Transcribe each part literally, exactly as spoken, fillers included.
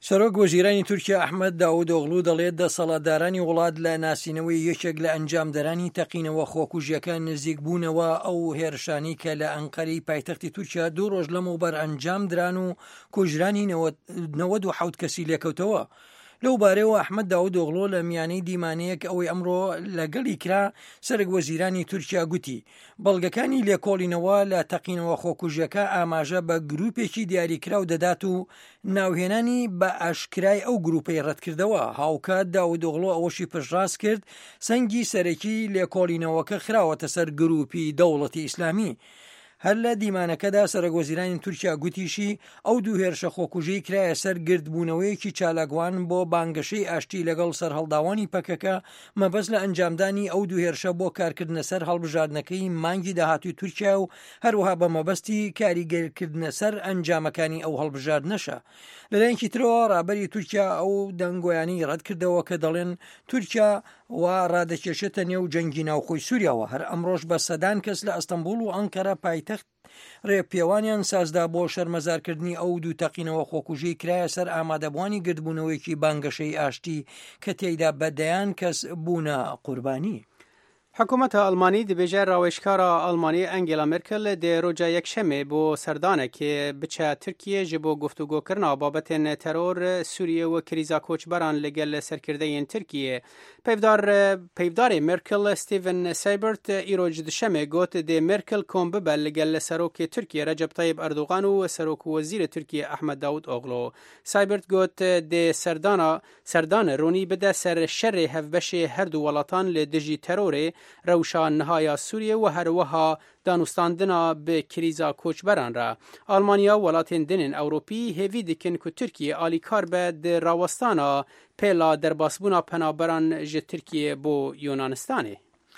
سەرۆک وەزیرانی تورکیا ئەحمەد داوودۆغڵو دەڵێت دەسەڵاتدارانی وڵات لە ناسینەوەی یەکێک لە ئەنجامدەرانی تەقینەوە خۆکوژیەکان نزیک بوونەوە ئەو هێرشانی کە لە ئەنقەرەی پایتەختی تورکیا دوو ڕۆژ لەمەوبەر ئەنجام دران و کوژرانی نەوەد و حەوت کەسی لێکەوتەوە. لەو بارەیەوە ئەحمەد داوودۆغڵو لە میانەی دیمانەیەک ئەوەی ئەمڕۆ لەگەڵی کرا سەرۆک وەزیرانی تورکیا گوتی بەڵگەکانی لێکۆڵینەوە لە تەقینەوە خۆکوژیەکە ئاماژە بە گروپێکی دیاریکراو دەدات و ناوهێنانی بە ئاشکرای ئەو گروپەی ڕەتکردەوە. هاوکات داوودۆغڵو ئەوەشی پشتڕاست کرد سەنگی سەرەکی لێکۆڵینەوەکە خراوەتە سەر گروپی دەوڵەتی ئیسلامی. هەر لە دیمانەکەدا سەرۆک وەزیرانی تورکیا گوتیشی ئەو دوو هێرشە خۆکوژەی کرایە سەر گردبوونەوەیەکی چالاکوان بۆ بانگەشەی ئاشتی لەگەڵ سەرهەڵداوانی پەکەکە مەبەست لە ئەنجامدانی ئەو دوو هێرشە بۆ کارکردنە سەر هەڵبژاردنەکەی مانگی داهاتووی تورکیا و هەروەها بە مەبەستی کاریگەرکردنە سەر ئەنجامەکانی ئەو هەڵبژاردنەشە. لەلایەنی ترەوە ڕابەری تورکیا ئەو دەنگۆیانی ڕەت کردەوە کە دەڵێن تورکیا و ڕادەکێشێتە نێو جەنگی ناوخۆی سووریاوە. هەر ئەمڕۆژ بە سەدان کەس لە ئەستەمبول و ئەنقەرە پایتەخت ڕێپێوانیان سازدا بۆ شەرمەزارکردنی ئەو دوو تەقینەوە خۆکوژی کرایە سەر ئامادەبوانی گردبوونەوەیکی بانگەشەی ئاشتی کە تێیدا بەدەیان کەس بوونە قوربانی. حکوومەتە ئەڵمانی دەبێژە ڕاوێژکارە ئەڵمانی ئەنگێلا مێرکل دێ ڕۆژە یەکشەمێ بۆ سەردانێکێ بچە تورکیە ji بۆ گفتوگۆکردنەوە بابەتێن تەرۆر سووریە و کریزا کۆچبەران لەگەل سەرکردەیەن تورکیە. پەیدار پەیدارێ مێرکل ستیڤن سایبرت ئیرۆج دشەمێ گوت دێ مێرکل کۆم ببە لەگەل لە سەرۆکی تورکیە ڕەجەب تایب ئەردوغان و سەرۆک وەزیرە تورکیە ئەحمەد داود ئۆغڵۆ. سایبرت گوت دێ سەردانە سەردانە ڕوونی بدە سەر شەرێ هەفبەشێ هەردوو وڵاتان لە دژی تەرۆرێ روشان نهایا سوریه و هروها دانوستاندنا به کریزا کوچبران را. آلمانیا ولاتین دنین اوروپی هیوی دکن که ترکیه آلیکار به در راوستانا پیلا در باسبونا پنابران جه ترکیه بو یونانستانه.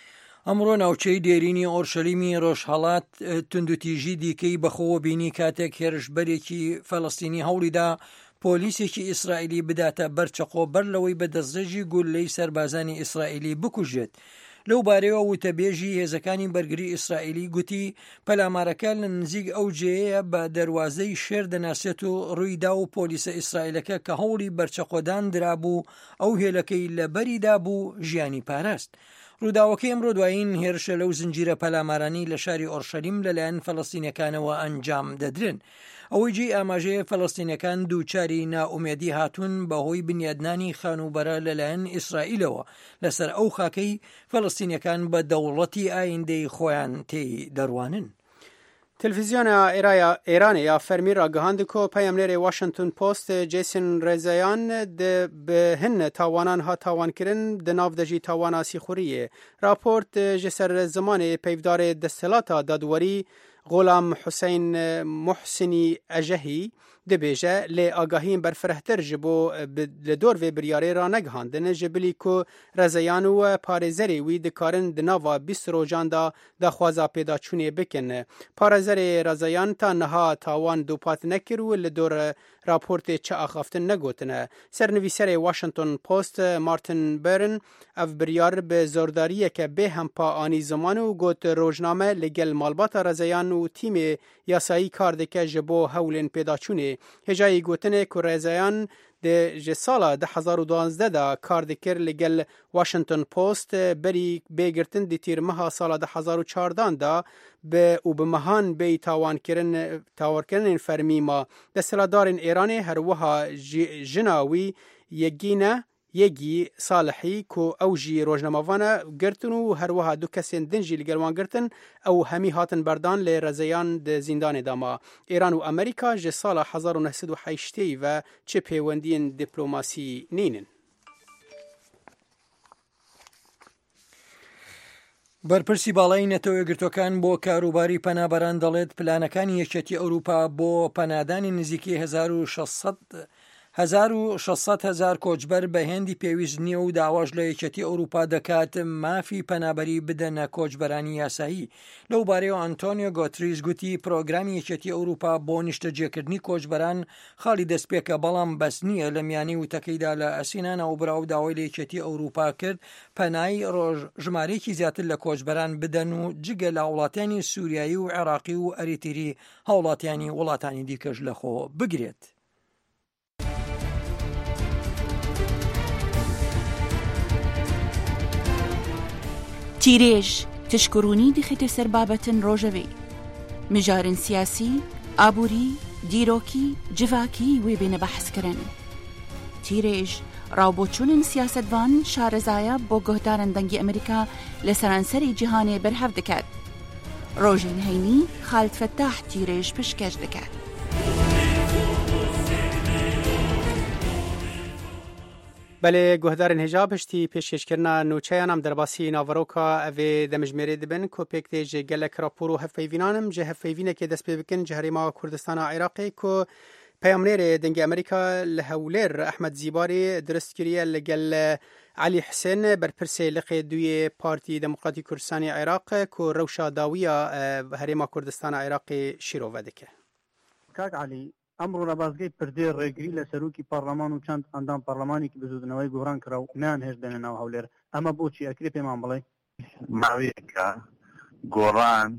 ئەمڕۆ ناوچەی دێرینی ئۆرشەلیمی ڕۆژهەڵات تندوتیژی دیکەی بەخۆوە بینی کاتێک هێرشبەرێکی فەڵەستینی هەوڵیدا پۆلیسێکی ئیسرائیلی بداتە بەرچەقۆ بەر لەوەی بە دەستدرێژی گولەی سەربازانی ئیسرائیلی بکوژێت. لەو بارەوە وتەبێژی هێزەکانی بەرگری ئیسرائیلی گوتی پەلامارەکە لە نزیک ئەو جێیە بە دەواازەی شێر دەناسێت و ڕوویدا و پۆلیسە ئیسرائیلەکە کە هەوڵی بەرچەقۆدان درابوو ئەو هێلەکەی لە بەریدا بوو ژیانی پاراست. ڕووداوەکەی ئەمڕۆ دوایین هێرشە لەو زنجیرە پەلامارانی لە شاری ئۆرشەلیم لەلایەن فەڵەستینیەکانەوە ئەنجام دەدرن. ئەوەی جێ ئاماژەیە فەڵەستینیەکان دووچاری نائومێدی هاتوون بەهۆی بنیادنانی خانوبەرە لەلایەن ئیسرائیلەوە لەسەر ئەو خاکەی فەڵەستینیەکان بە دەوڵەتی ئایندەی خۆیان تێی دەڕوانن. تلویزیۆنە ئێرانە یا فەرمی ڕاگەهاند کۆ پەیامنێرێ واشنگتن پۆست جیسن ڕێزەیان بە هەنە تاوانان ها تاوانکردن دە ناودەژی تاوانا سیخوریە. راپۆرت ji ser zimanê peyvdarê desthilatê dadwerî Golam Hüseyin Muhsinî Ejehî dibêje lê agahiyên berfirehtir ji bo li dor vê biryarê ra negihandin ji bilî ku rezeyan û parêzerê wî dikarin di nava bîst rojan da daxwaza pêdaçûnê bikin. Parêzerê rezeyan ta niha tawan dûpat nekir û li dor raportê çi axaftin negotine. Sernivîserê Washington Post Martin Barron ev biryar bi zordariyeke bê hempa anî ziman û got rojname li gel malbata rezeyan û tîmê yasayî kar dike ji bo hewlên pêdaçûnê. Hêjayî gotinê ku rezeyan di ji sala di hezar û duwazdeh da kar dikir li gel Washington Post berî bêgirtin di tîrmeha sala di hezar û çardan da bi û bi mehan bê tawankirin tawarkirinên fermî ma. Desthilatdarên Îranê her wiha jina wî yekîne yekî Salihî ku ew jî rojnamavane girtin û her wiha du kesên din jî li gel wan girtin ew hemî hatin berdan lê rezeyan di zîndanê da ma. Îran û Amerîka ji sala hezar û neh sed û heştê ve çi pêwendiyên dîplomasî nînin. بەرپرسی باڵای نەتەوە یەکگرتوەکان بۆ کاروباری پەنابەران دەڵێت پلانەکانی یەکێتی ئەوروپا بۆ پەنادانی نزیکی هەزار و شەشسەد هەزار کۆچبەر بە هێندی پێویست نییە و داواش لە یەکێتی ئەوروپا دەکات مافی پەنابەری بدەنە کۆچبەرانی یاسایی. لەو بارەیەوە ئەنتۆنیۆ گۆتریس گوتی پرۆگرامی یەکێتی ئەوروپا بۆ نیشتەجێکردنی کۆچبەران خاڵی دەستپێکە بەڵام بەس نییە لە میانەی وتەکەیدا لە ئەسینانە و براو داوای لە یەکێتی ئەوروپا کرد پەنای ڕۆژ ژمارەیەکی زیاتر لە کۆچبەران بدەن و جگە لە وڵاتانی سووریایی و عێراقی و ئەریتری هاوڵاتیانی وڵاتانی دیکەش لەخۆ بگرێت. تيريج تشكروني دخيت سربابة روجوي مجار سياسي آبوري دیرۆکی جڤاکی وێ بێنە بەحسکردن. تیرێژ ڕاوبۆچوونن سیاسەتوان شارەزایە بۆ گۆهدارن دەنگی ئەمریکا لە سەرانسەری جیهانێ بەرهەف دەکات. ڕۆژین هەینی خالد فەتاح تیرێژ پشکەش دەکات. بله گوهدارن هجا پشتی پیشکشکرنا نوچیان هم در باسی ناوروکا اوی دمجمری دبن کو پکتی جه گلک راپورو هفیوینانم جه هفیوینه که دست بکن جه هریما کردستان عراقی کو پیامنیر دنگ امریکا لهولر احمد زیباری درست کریه لگل علی حسین برپرسی لقی دوی پارتی دموکراتی کردستان عراق کو روشا داویا هریما کردستان عراقی شیرو ودکه. کاک علی ئەمڕۆ لە بازگەی پردێ ڕێگری لە سەرۆکی پارلەمان و چەند ئەندام پارلەمانێکی بزودنەوەی گۆڕان کرا و میان هێشتێنە ناو هەولێر. ئەمە بۆچی ئەکرێ پێمان بڵێ؟ ماوەیەکە گۆڕان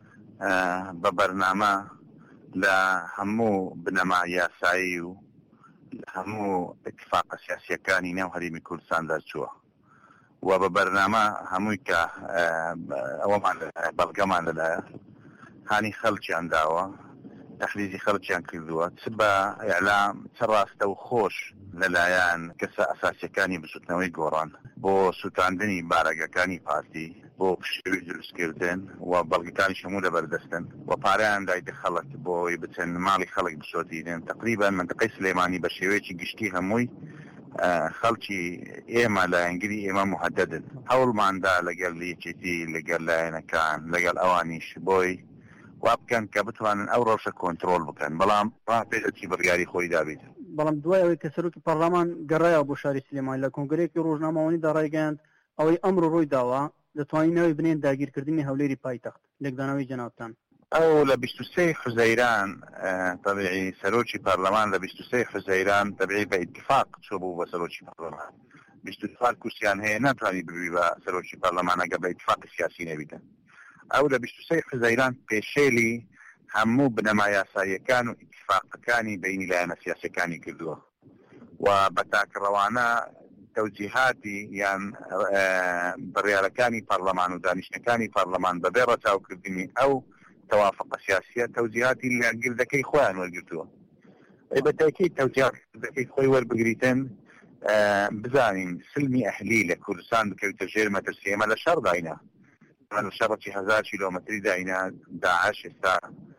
بە بەرنامە لە هەموو بنەما یاسایی و لە هەموو ئیتفاقە سیاسیەکانی نێو هەرێمی کوردستاندا چووە و بە بەرنامە هەمووی کە ئەوەمان بەڵگەمان لەلایە هانی خەڵکیان داوە تحلیزی خەڵکیان کردووە چ بە ئیعلام چ ڕاستە و خۆش لەلایەن کەسە ئەساسیەکانی بسوتنەوەی گۆڕان بۆ سوتاندنی بارەگەکانی پارتی بۆ پشتوی دروستکردن و بەڵگەکانی هەموو لەبەردەستن و پارەیان دایدە خەڵک بۆی بچن ماڵی خەڵک بسۆتیدن تقریبا منطقەی سلێمانی بە شێوەیەکی گشتی هەمووی خەڵکی ئێمە لایەنگری ئێمە مهددن هەوڵماندا لەگەڵ یەکێتی لەگەڵ لایەنەکان لەگەڵ ئەوانیش بۆی وابکەن کە بتوانن ئەو ڕەوشە کۆنترۆل بکەن بەڵام ڕاپێدەکی بڕیاری خۆی دابێت. بەڵام دوای ئەوەی کە سەرۆکی پەرلەمان گەڕایەوە بۆ شاری سلێمانی لە کۆنگرەیەکی ڕۆژنامەوەنیدا ڕایگەیاند ئەوەی ئەمڕۆ ڕۆی داوە دەتوانینەوەی بنێن داگیرکردنی هەولێری پایتەخت لێکدانەوەی جەنابتان. ئەو لە بیست و سێ حوزەیران تەبیعی سەرۆکی پەرلەمان لە بیست و سێ حوزەیران تەبیعی بە ئیتفاق چۆ بوو بە سەرۆکی پەرلەمان بیست و چوار کورسیان هەیە ناتوانی ببی بە سەرۆکی پەرلەمان ئەگەر بە ئیتفاقی سیاسی نەبیتن. ئەو لە بیست و سێ حوزەیران پێشێلی هەموو بنەما یاساییەکان و ئیتفاقەکانی بینی لایەنە سیاسیەکانی کردووە و بە تاکڕەوانە تەوجیهاتی یان بڕیارەکانی پەرلەمان و دانیشتەکانی پەرلەمان بەبێ ڕەچاوکردنی ئەو تەوافقە سیاسیە تەوجیهاتی لەگردەکەی خۆیان وەرگرتووە. بە تاکید تەوجیهاتەکەی خۆی وەربگریتن بزانین سلمی ئەهلی لە کوردستان بکەوتە ژێر مەترسی ئێمە لە شەڕ داینە لە شەڕی هەزار کیلۆمەتری داینە داعش ئێستا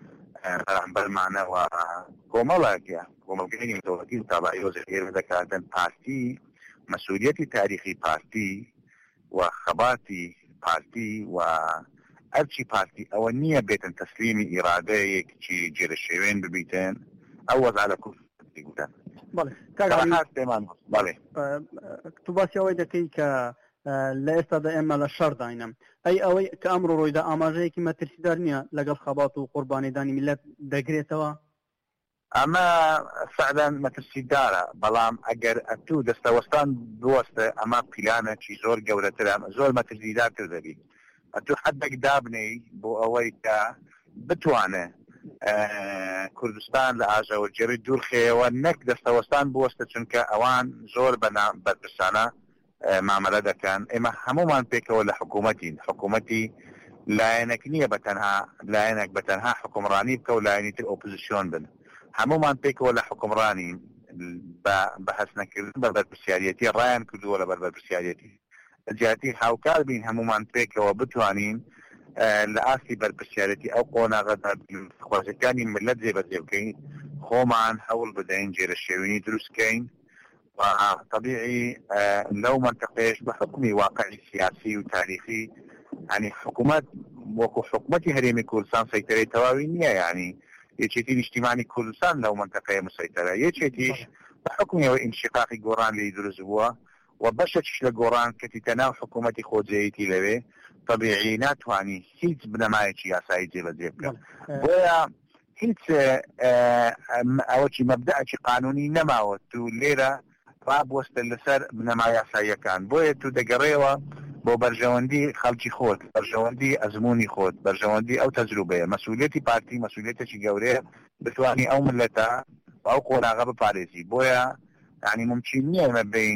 بەرمانەوە کۆمەڵێکە کۆمەڵگەی دەوڵەتی تابعی ڕۆژێ ئێرە دەکاتن پارتی مەسئولیەتی تاریخی پارتی و خەباتی پارتی و ئەرچی پارتی ئەوە نییە بێتن تەسلیمی ئیرادەیەکی جێرە شێوێن ببیتن ئەو وەزع لە کوردستان گوتن. بەڵێ تو باسی ئەوەی دەکەی کە لە ئێستادا ئێمە لە شەڕ داینم ئەی ئەوەی کە ئەمڕۆ ڕۆیدا ئاماژەیەکی مەترسیدار نییە لەگەڵ خەبات و قوربانیدانی میلەت دەگرێتەوە؟ ئەمە فعلەن مەترسیدارە بەڵام ئەگەر ئەتوو دەستەوەستان بوەستە ئەمە پیلانێکی زۆر گەورەترە زۆر مەترسیدارتر دەبی ئەتوو حەدێک دابنەی بۆ ئەوەی کە بتوانێ کوردستان لە ئاژەوە جێڕی دوورخێەوە نەک دەستەوەستان بوەستە چونکە ئەوان زۆر بەرپرسانە مامەلە دەکەن. ئێمە هەمومان پێکەوە لە حکوومەتین حکوومەتی لایەنێک نییە بەتەنها لایەنێک بەتەنها حکومڕانی بکە و لایەنی تر ئۆپۆزیسیۆن بن هەمومان پێکەوە لە حکومڕانی بە هەست نەکردن بە بەرپرسیارەتی ڕایان کردووە لە بەر بەرپرسیارەتی جیاتی هاوکار بین هەمومان پێکەوە بتوانین لە ئاستی بەرپرسیارەتی ئەو قۆناغەدا خوازەکانی ملت جێبەجێ بکەین خۆمان هەوڵ بدەین جێرە شێوینی دروستکەین طبيعي لو منطقيش بحكم واقعي سياسي وتاريخي يعني حكومات وكو حكومتي هريمي كردستان سيطرة تواوينية يعني يجيتي اجتماعي كردستان لو منطقية مسيطرة يجيتيش بحكم انشقاق قران اللي يدرسوها وبشتش لقران كتتناو حكومتي خوزيتي لبي طبيعي ناتواني هيت بنماية سياسي جيبا جيبكا بويا هيت اوشي مبدأ قانوني نماوتو ليرة رابوەستە لەسەر بنەما یاساییەکان بۆیە تو دەگەڕێەوە بۆ بەرژەوەندی خەڵکی خۆت بەرژەوەندی ئەزمموی خۆت بەرژەوەندی ئەو تەجروبەیە مەسئولیەتی پارتی مەسئولیەتێکی گەورەیە بتوانی ئەو ملەتە ئەو قۆناغە بپارێزی بۆیە یعنی ممکن نییە ئێمە بین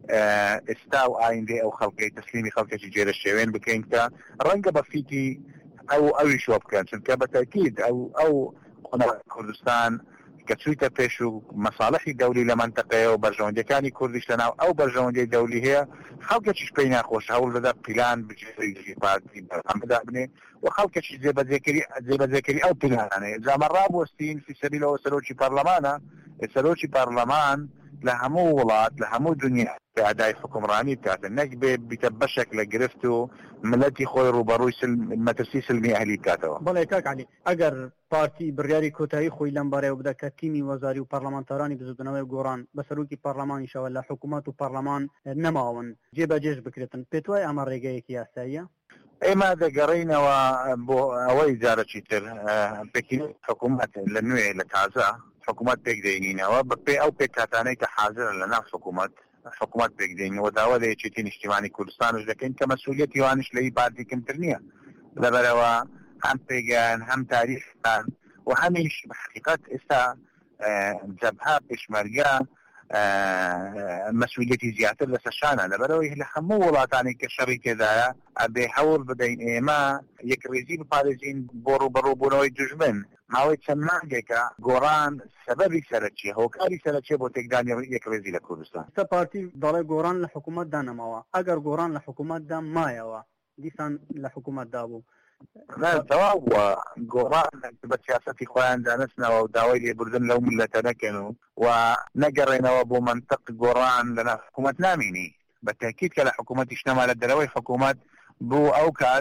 ئێستا و ئایندێ ئەو خەڵکی تەسلیمی خەڵکێکی جێرە شێوێن بکەین کە ڕەنگە بە فیتی ئەو ئەوی شۆ بکەن چونکە بەتاکید ئەو ئەو کوردستان کە چوویتە پێش و مەساڵحی دەولی لە منتەقەیە و بەرژەوەندەکانی کوردیش لەناو ئەو بەرژەوەندەی دەولی هەیە خەڵکێکیش پێی ناخۆش هەوڵ دەدا پیلان بجێڕی پارتی بەرهەم بدا بنێ و خەڵکێکی جێبەجێکردی جێبەجێکردی ئەو پیلانانەیە جامە ڕابوەستین فی سەبیلەوە سەرۆکی پەرلەمانە سەرۆکی پەرلەمان لە هەموو وڵات لە هەموو دنیا ئادای حکومڕانی بکاتن نەک بێ بیتە بەشێک لە گرفت و ملەتی خۆی ڕوبەڕووی مەترسی سلمی ئەهلی بکاتەوە. بەڵێ کاک عەلی ئەگەر پارتی بڕیاری کۆتایی خۆی لەم بارەیەوە بدە کە تیمی وەزاری و پەرلەمانتارانی بزودنەوەی گۆڕان بە سەرۆکی پەرلەمانیشەوە لە حکوومەت و پەرلەمان نەماون جێبەجێش بکرێتن پێت وایە ئەمە ڕێگەیەکی یاساییە؟ ئێمە دەگەڕینەوە بۆ ئەوەی جارەکی تر پێکی حکوومەت لە نوێ لە تازە حکوومەت پێک دەینینەوە بەپێ ئەو پێکاتانەی کە حاضرن لە ناو حکوومەت حکوومەت پێک دەینەوە داوا لە یەکێتی نیشتیمانی کوردستانش دەکەین کە مەسئولیەتی وانش لەی پارتی کەمتر نییە لەبەرەوە هەم پێگەیان هەم تاریخان و هەمیش بەحقیقەت ئێستا جەبهە پێشمەرگە مەسئولیەتی زیاتر لەسەر شانە لەبەرەوەی لە هەموو وڵاتانی کە شەڕی تێدایە ئەبێ هەوڵ بدەین ئێمە یەکڕێزی بپارێزین بۆ ڕوبەڕووبوونەوەی دوژمن ماوەی چەند مانگێکە گۆڕان سەبەبی سەرەکیە هۆکاری سەرەکیە بۆ تێکدانی یەکڕێزی لە کوردستان. ستا پارتی دەڵێ گۆڕان لە حکوومەتدا نەماوە ئەگەر گۆڕان لە حکوومەتدا مایەوە دیسان لە حکوومەتدا بوو تەواوە گۆڕان بە سیاسەتی خۆیان دانستنەوە و داوای لێبوردن لەو ملەتە نەکەن و نەگەڕێنەوە بۆ منطق گۆڕان لە حکوومەت نامینی بەتاکید کە لە حکوومەتیش نەما لە دەرەوەی حکوومەت بوو ئەو کات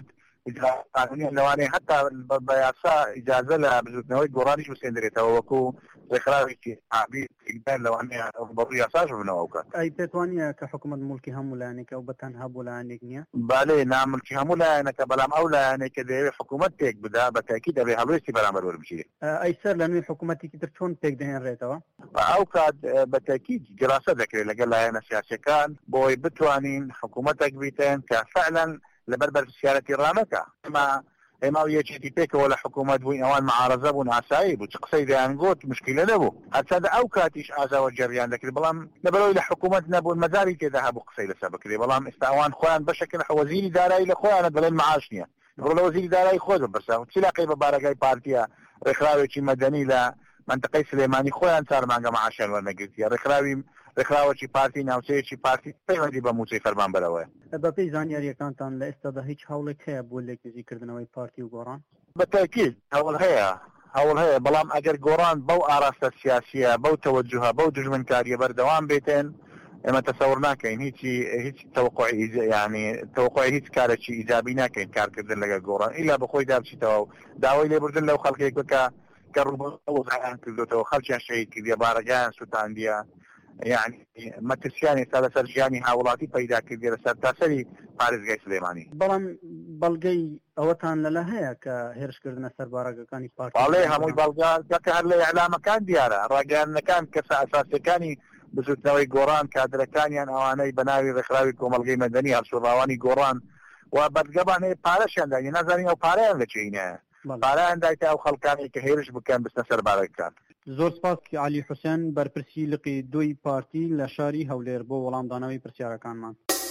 قانونی لەوانەیە حتا بە یاسا ئیجازە لە بزوتنەوەی گۆڕانیش بسێندرێتەوە وەکو ڕێکخراوێکی ئابی تێکدار لەوانەیە بەڕووی یاساش بنەوە ئەو کات. ئەی پێت وانە کە حکوومەت مولکی هەموو لایەنێکە و بەتەنها بۆ لایەنێک نییە؟ بالێ ناملکی هەموو لایەنەکە بەڵام ئەو لایەنێک کە دەیەوێت حکوومەت پێک بدا بەتاکید دەبێ هەڵوێستی بەرامبەر وەربگیرێت. ئەی سەر لە نوێی حکوومەتێکی تر چۆن پێک دەهێنرێتەوە؟ ئەو کات بەتاکید گراسە دەکرێت لەگەڵ لایەنە سیاسیەکان بۆی بتوانین حکوومەتێک بیتن کە فعلاً لەبەر بەرپرسیارەتی ڕامەکە ئەمە ئێمە یەکێتی پێکەوە لە حکوومەت بووین ئەوان معارەزە بوون ئاسایی بوو چ قسەی دەیانگوت مشکلە نەبوو هەرچەندە ئەو کاتیش ئازاوە جەریان دەکرد بەڵام لەبەرەوەی لە حکوومەت نەبوون مەجاری تێدا هەبوو قسەی لەسەر بکرێ بەڵام ئێستا ئەوان خۆیان بەشەکەن وەزیری دارایی لە خۆیانە دەڵێن معاش نییە بڕۆ لە وەزیری دارایی خۆت بپرسە چی لاقی بە بارەگای پارتیە ڕێکخراوێکی مەدەنی لە منطقەی سلێمانی خۆیان چار مانگە معاشیان وەرنەگرتیە ڕێکخراوی ڕێکخراوەکی پارتی ناوچەیەکی پارتی پەیوەندی بە موچەی فەرمانبەرەوەیە. بەپێی زانیاریەکانتان لە ئێستادا هیچ هەوڵێک هەیە بۆ لێکدەستکردنەوەی پارتی و گۆڕان؟ بەتاکید هەوڵ هەیە هەوڵ هەیە بەڵام ئەگەر گۆڕان بەو ئاراستە سیاسیە بەو تەوەجوهە بەو دژمنکاریە بەردەوام بێتن ئێمە تەسەوڕ ناکەین هیچی هیچ تەوقعی یعنی تەوقعی هیچ کارێکی ئیجابی ناکەین کارکردن لەگەڵ گۆڕان ئیلا بەخۆی دابچیتەوە و داوای لێبوردن لەو خەڵکێک بکە کە ڕوبەڕوویان کردوتەوە خەڵکیان شەهید کردیە بارەگایان سوتاندیە یعنی مەترسیان ئێستا لەسەر ژیانی هاوڵاتی پەیدا کردی لەسەر تاسەری پارێزگای سلێمانی. بەڵام بەڵگەی ئەوەتان لەلا هەیە کە هێرشکردنە سەر بارەگەکانی پارتی؟ باڵێ هەمووی بەڵگە هەر لە ئیعلامەکان دیارە ڕاگەیاندنەکان کەسە ئەساسیەکانی بزوتنەوەی گۆڕان کادرەکانیان ئەوانەی بەناوی ڕێکخراوی کۆمەڵگەی مەدەنی هەڵسوڕاوانی گۆڕان و بەرگەبان هەیە پارەشیان داینە نازانین ئەو پارەیان لەکوێینە پارەیان دایتە ئەو خەڵکانی کە هێرش بکەن بستە سەر بارەکان. زۆر سپاس علی حوسێن بەرپرسی لقی دوی پارتی لە شاری هەولێر بۆ وەڵامدانەوەی پرسیارەکانمان.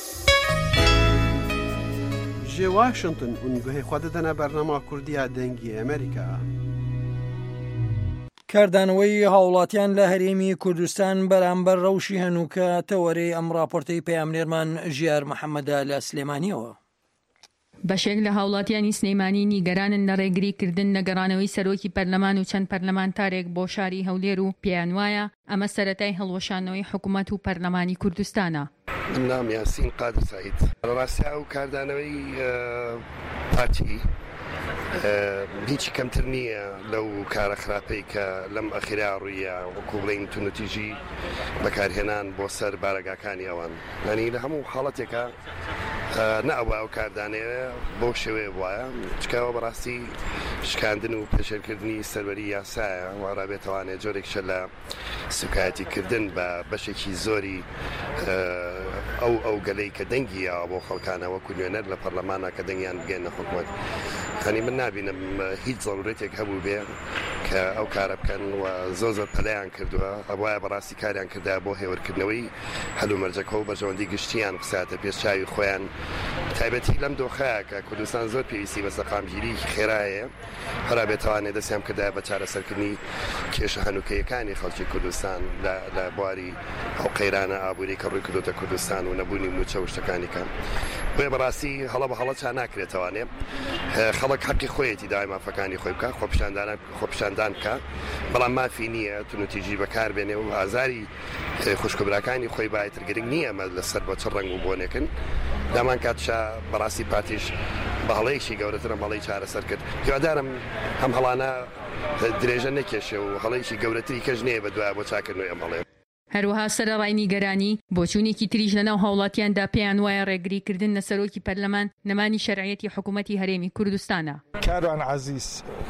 ji Washington û guhê xwe didine bernama Kurdiya dengî Amerîka. کاردانەوەی هاوڵاتیان لە هەرێمی کوردستان بەرامبەر ڕەوشی هەنووکە تەوەرەی ئەم راپۆرتەی پەیامنێرمان ژیار محەممەدا لە سلێمانیەوە. بەشێک لە هاوڵاتیانی سلێمانی نیگەرانن لە ڕێگریکردن نەگەڕانەوەی سەرۆکی پەرلەمان و چەند پەرلەمانتارێک بۆ شاری هەولێر و پێیان وایە ئەمە سەرەتای هەڵوەشانەوەی حکوومەت و پەرلەمانی کوردستانە. نام یاسین قادر سعید ڕاستیا و کاردانەوەی پارتی هیچی کەمتر نییە لەو کارە خراپەی کە لەم ئەخیرا ڕوویە وەکو بڵین تونەتیژی بەکارهێنان بۆ سەر بارەگاکانی ئەوان ینی لە هەموو حاڵەتێکە نەئەوە ئەو کاردانەیە بۆ شێوەیە وایە چکەوە بەڕاستی شکاندن و پێشێرکردنی سەروەری یاسایە وارابێتەوانێت جۆرێکشە لە سوکایەتیکردن بە بەشێکی زۆری ئەو ئەو گەلەی کە دەنگیەوە بۆ خەڵکانە وەکو نوێنەر لە پەرلەمانە کە دەنگیان بگەێنە حکوومەت. خەنی من نابینم هیچ ضرورەتێک هەبوو بێ کە ئەو کارە بکەن و زۆ زۆر پەلەیان کردووە ئەوایە بەڕاستی کاریان کردا بۆ هێورکردنەوەی هەلومەرجەکە و بەژەوەندی گشتیان قساتە پێشچاوی خۆیان تایبەتی لەم دۆخەیە کە کوردستان زۆر پێویستی بە سەقامگیری خێرایە هەرا بێتوانێت دەستیان کردا بە چارەسەرکردنی کێشە هەنوکەیەکانی خەڵکی کوردستان لە بواری ئەو قەیرانە ئابووری کە ڕووی کردوتە کوردستان و نەبوونی موچە و شتەکانی کەم بۆیە بەڕاستی هەڵە بە هەڵە چا ناکرێتەوانێ خەڵک حەقی خۆیەتی داوای مافەکانی خۆی بکە خۆپیشاندان بکە بەڵام مافی نییە تونوتیژی بەکار بێنێ و ئازاری خوشکبراکانی خۆی بایتر گرنگ نییە ئەمە لەسەر بۆ چ ڕەنگ و بۆنێکن دامان کاتشا بەڕاستی پاتیش بە هەڵەیەکی گەورەترم هەڵەی چارەسەر کرد هیوادارم هەم هەڵانە درێژە نەکێشێ و هەڵەیەکی گەورەتری کەژ نەیە بە دوایە بۆ چاکردنەوەی ئەم هەڵەیە. هەروەها سەرەڕای نیگەرانی بۆچوونێکی تریش لەناو هاوڵاتیاندا پێیان وایە ڕێگریکردن لە سەرۆکی پەرلەمان نەمانی شەرعیەتی حکوومەتی هەرێمی کوردستانە. کاروان عەزیز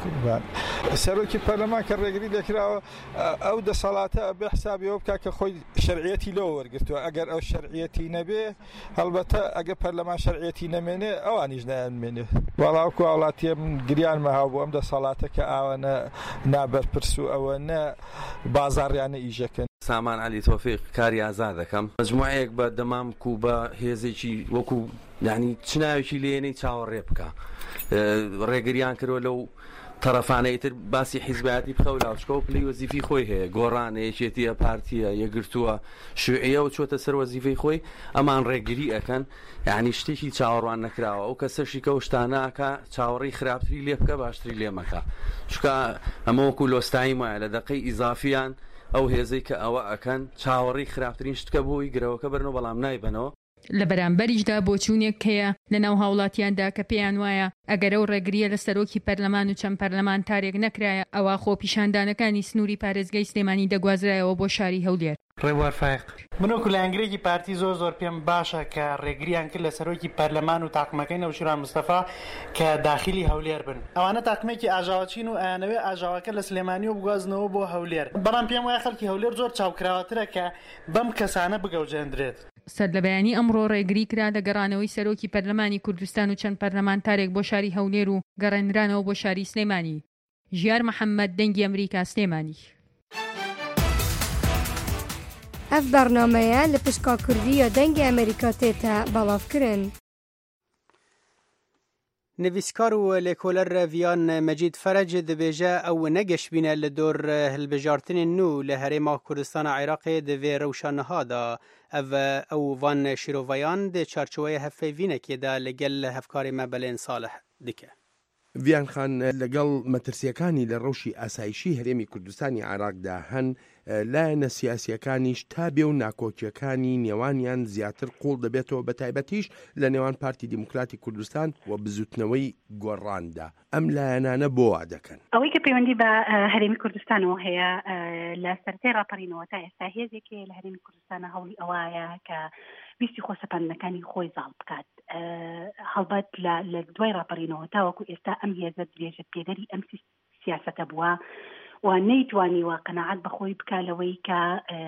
سەرۆکی پەرلەمان کە ڕێگری دەکراوە ئەو دەسەڵاتە بە حسابیەوە بکە کە خۆی شەرعیەتی لۆ وەرگرتووە ئەگەر ئەو شەرعیەتی نەبێ هەڵبەتە ئەگە پەرلەمان شەرعیەتی نەمێنێ ئەوانیش نایانمێنێ وەڵاوکو وڵاتیە گریان مەهاو بۆ ئەم دەسەڵاتە کە ئاوانە نابەرپرس و ئەوە نە بازاڕیانە ئیژەکەن. سامان علی تۆفیق کاری ئازار دەکەم مجموعەیەک بە دەمام و بە هێزێکی وەکو یعنی چناوێکی لێنەی چاوەڕێ بکە ڕێگریان کردوە لەو تەرەفانەی تر باسی حیزبایەتی بخە و لاوچکە و پلی وەزیفی خۆی هەیە گۆڕانە یەکێتیە پارتیە یەکگرتووە شوعیە و چۆتە سەر وەزیفەی خۆی ئەمان ڕێگری ئەکەن یعنی شتێکی چاوەڕوان نەکراوە ئەو کەسەشی کە شتانەکە چاوەڕی خراپتری لێ بکە باشتری لێ مەکە چکە ئەمە وەکو لۆستایی وایە لە دەقەی ئیزافیان ئەو هێزەی کە ئەوە ئەکەن چاوەڕی خراپترین شتکە بۆی گرەوەکە بەرنەوە بەڵام نایبنەوە. لە بەرامبەریشدا بۆچوونێک هەیە لەناو هاوڵاتیاندا کە پێیان وایە ئەگەرە و ڕێگریە لە سەرۆکی پەرلەمان و چەند پەرلەمانتارێک نەکرایە ئەوە خۆپیشاندانەکانی سنووری پارێزگای سلێمانی دەگوازرایەوە بۆ شاری هەولێر. ڕێوار فایق منۆکو لە ئەنگرێکی پارتی زۆر زۆر پێم باشە کە ڕێگریان کرد لە سەرۆکی پەرلەمان و تاقمەکەی نەوشیران مستەفا کە داخلی هەولێر بن ئەوانە تاقمێکی ئاژاوەچین و ئەیانەوێ ئاژاوەکە لە سلێمانی و بگوازنەوە بۆ هەولێر بەڵام پێم وایە خەڵکی هەولێر زۆر چاوکراوەترە کە بەم کەسانە بگەوجێندرێت. سەر لە بەیانی ئەمڕۆ ڕێگری کرا لە گەڕانەوەی سەرۆکی پەرلەمانی کوردستان و چەند پەرلەمانتارێک بۆ شاری هەولێر و گەڕێنرانەوە بۆ شاری سلێمانی. ژیار محەممەد دەنگی ئەمریکا سلێمانی. ئەف بەرنامەیە لە پشکا کوردیە دەنگی ئەمریکا تێتە بەڵاوکردن. نویسکار و لێکۆلەر ڤیان مەجید فەرەج دەبێژە ئەو نەگەشتبینە لە دۆر هەلبژارتنی نو لە هەرێما کوردستانە عێراقێ دەوێ ڕەوشانەهادا ئەڤ ئەو ڤان شیرۆڤەیان دێ چارچوەیە هەفەیڤینەکێدا لەگەل هەفکاری مەبەلێن ساڵح دکە. ڤیان خان لەگەڵ مەترسیەکانی لە ڕەوشی ئاسایشی هەرێمی کوردستانی عێراقدا هەن لایەنە سیاسیەکانیش تا بێ و ناکۆکیەکانی نێوانیان زیاتر قوڵ دەبێتەوە بە تایبەتیش لە نێوان پارتی دیموکراتی کوردستان و بزوتنەوەی گۆڕاندا ئەم لایەنانە بۆ وا دەکەن ئەوەی کە پەیوەندی بە هەرێمی کوردستانەوە هەیە لە سەرەتای ڕاپەڕینەوە تا ئێستا هێزێکی لە هەرێمی کوردستانە هەوڵی ئەوایە کە ویستی خۆسەپاندنەکانی خۆی زاڵ بکات هەڵبەت لە دوای ڕاپەڕینەوە تاوەکو ئێستا ئەم هێزە درێژە پێدەری ئەم سیاسەتە بووە و نەیتوانیوە قەناعەت بەخۆی بکا لەوەی کە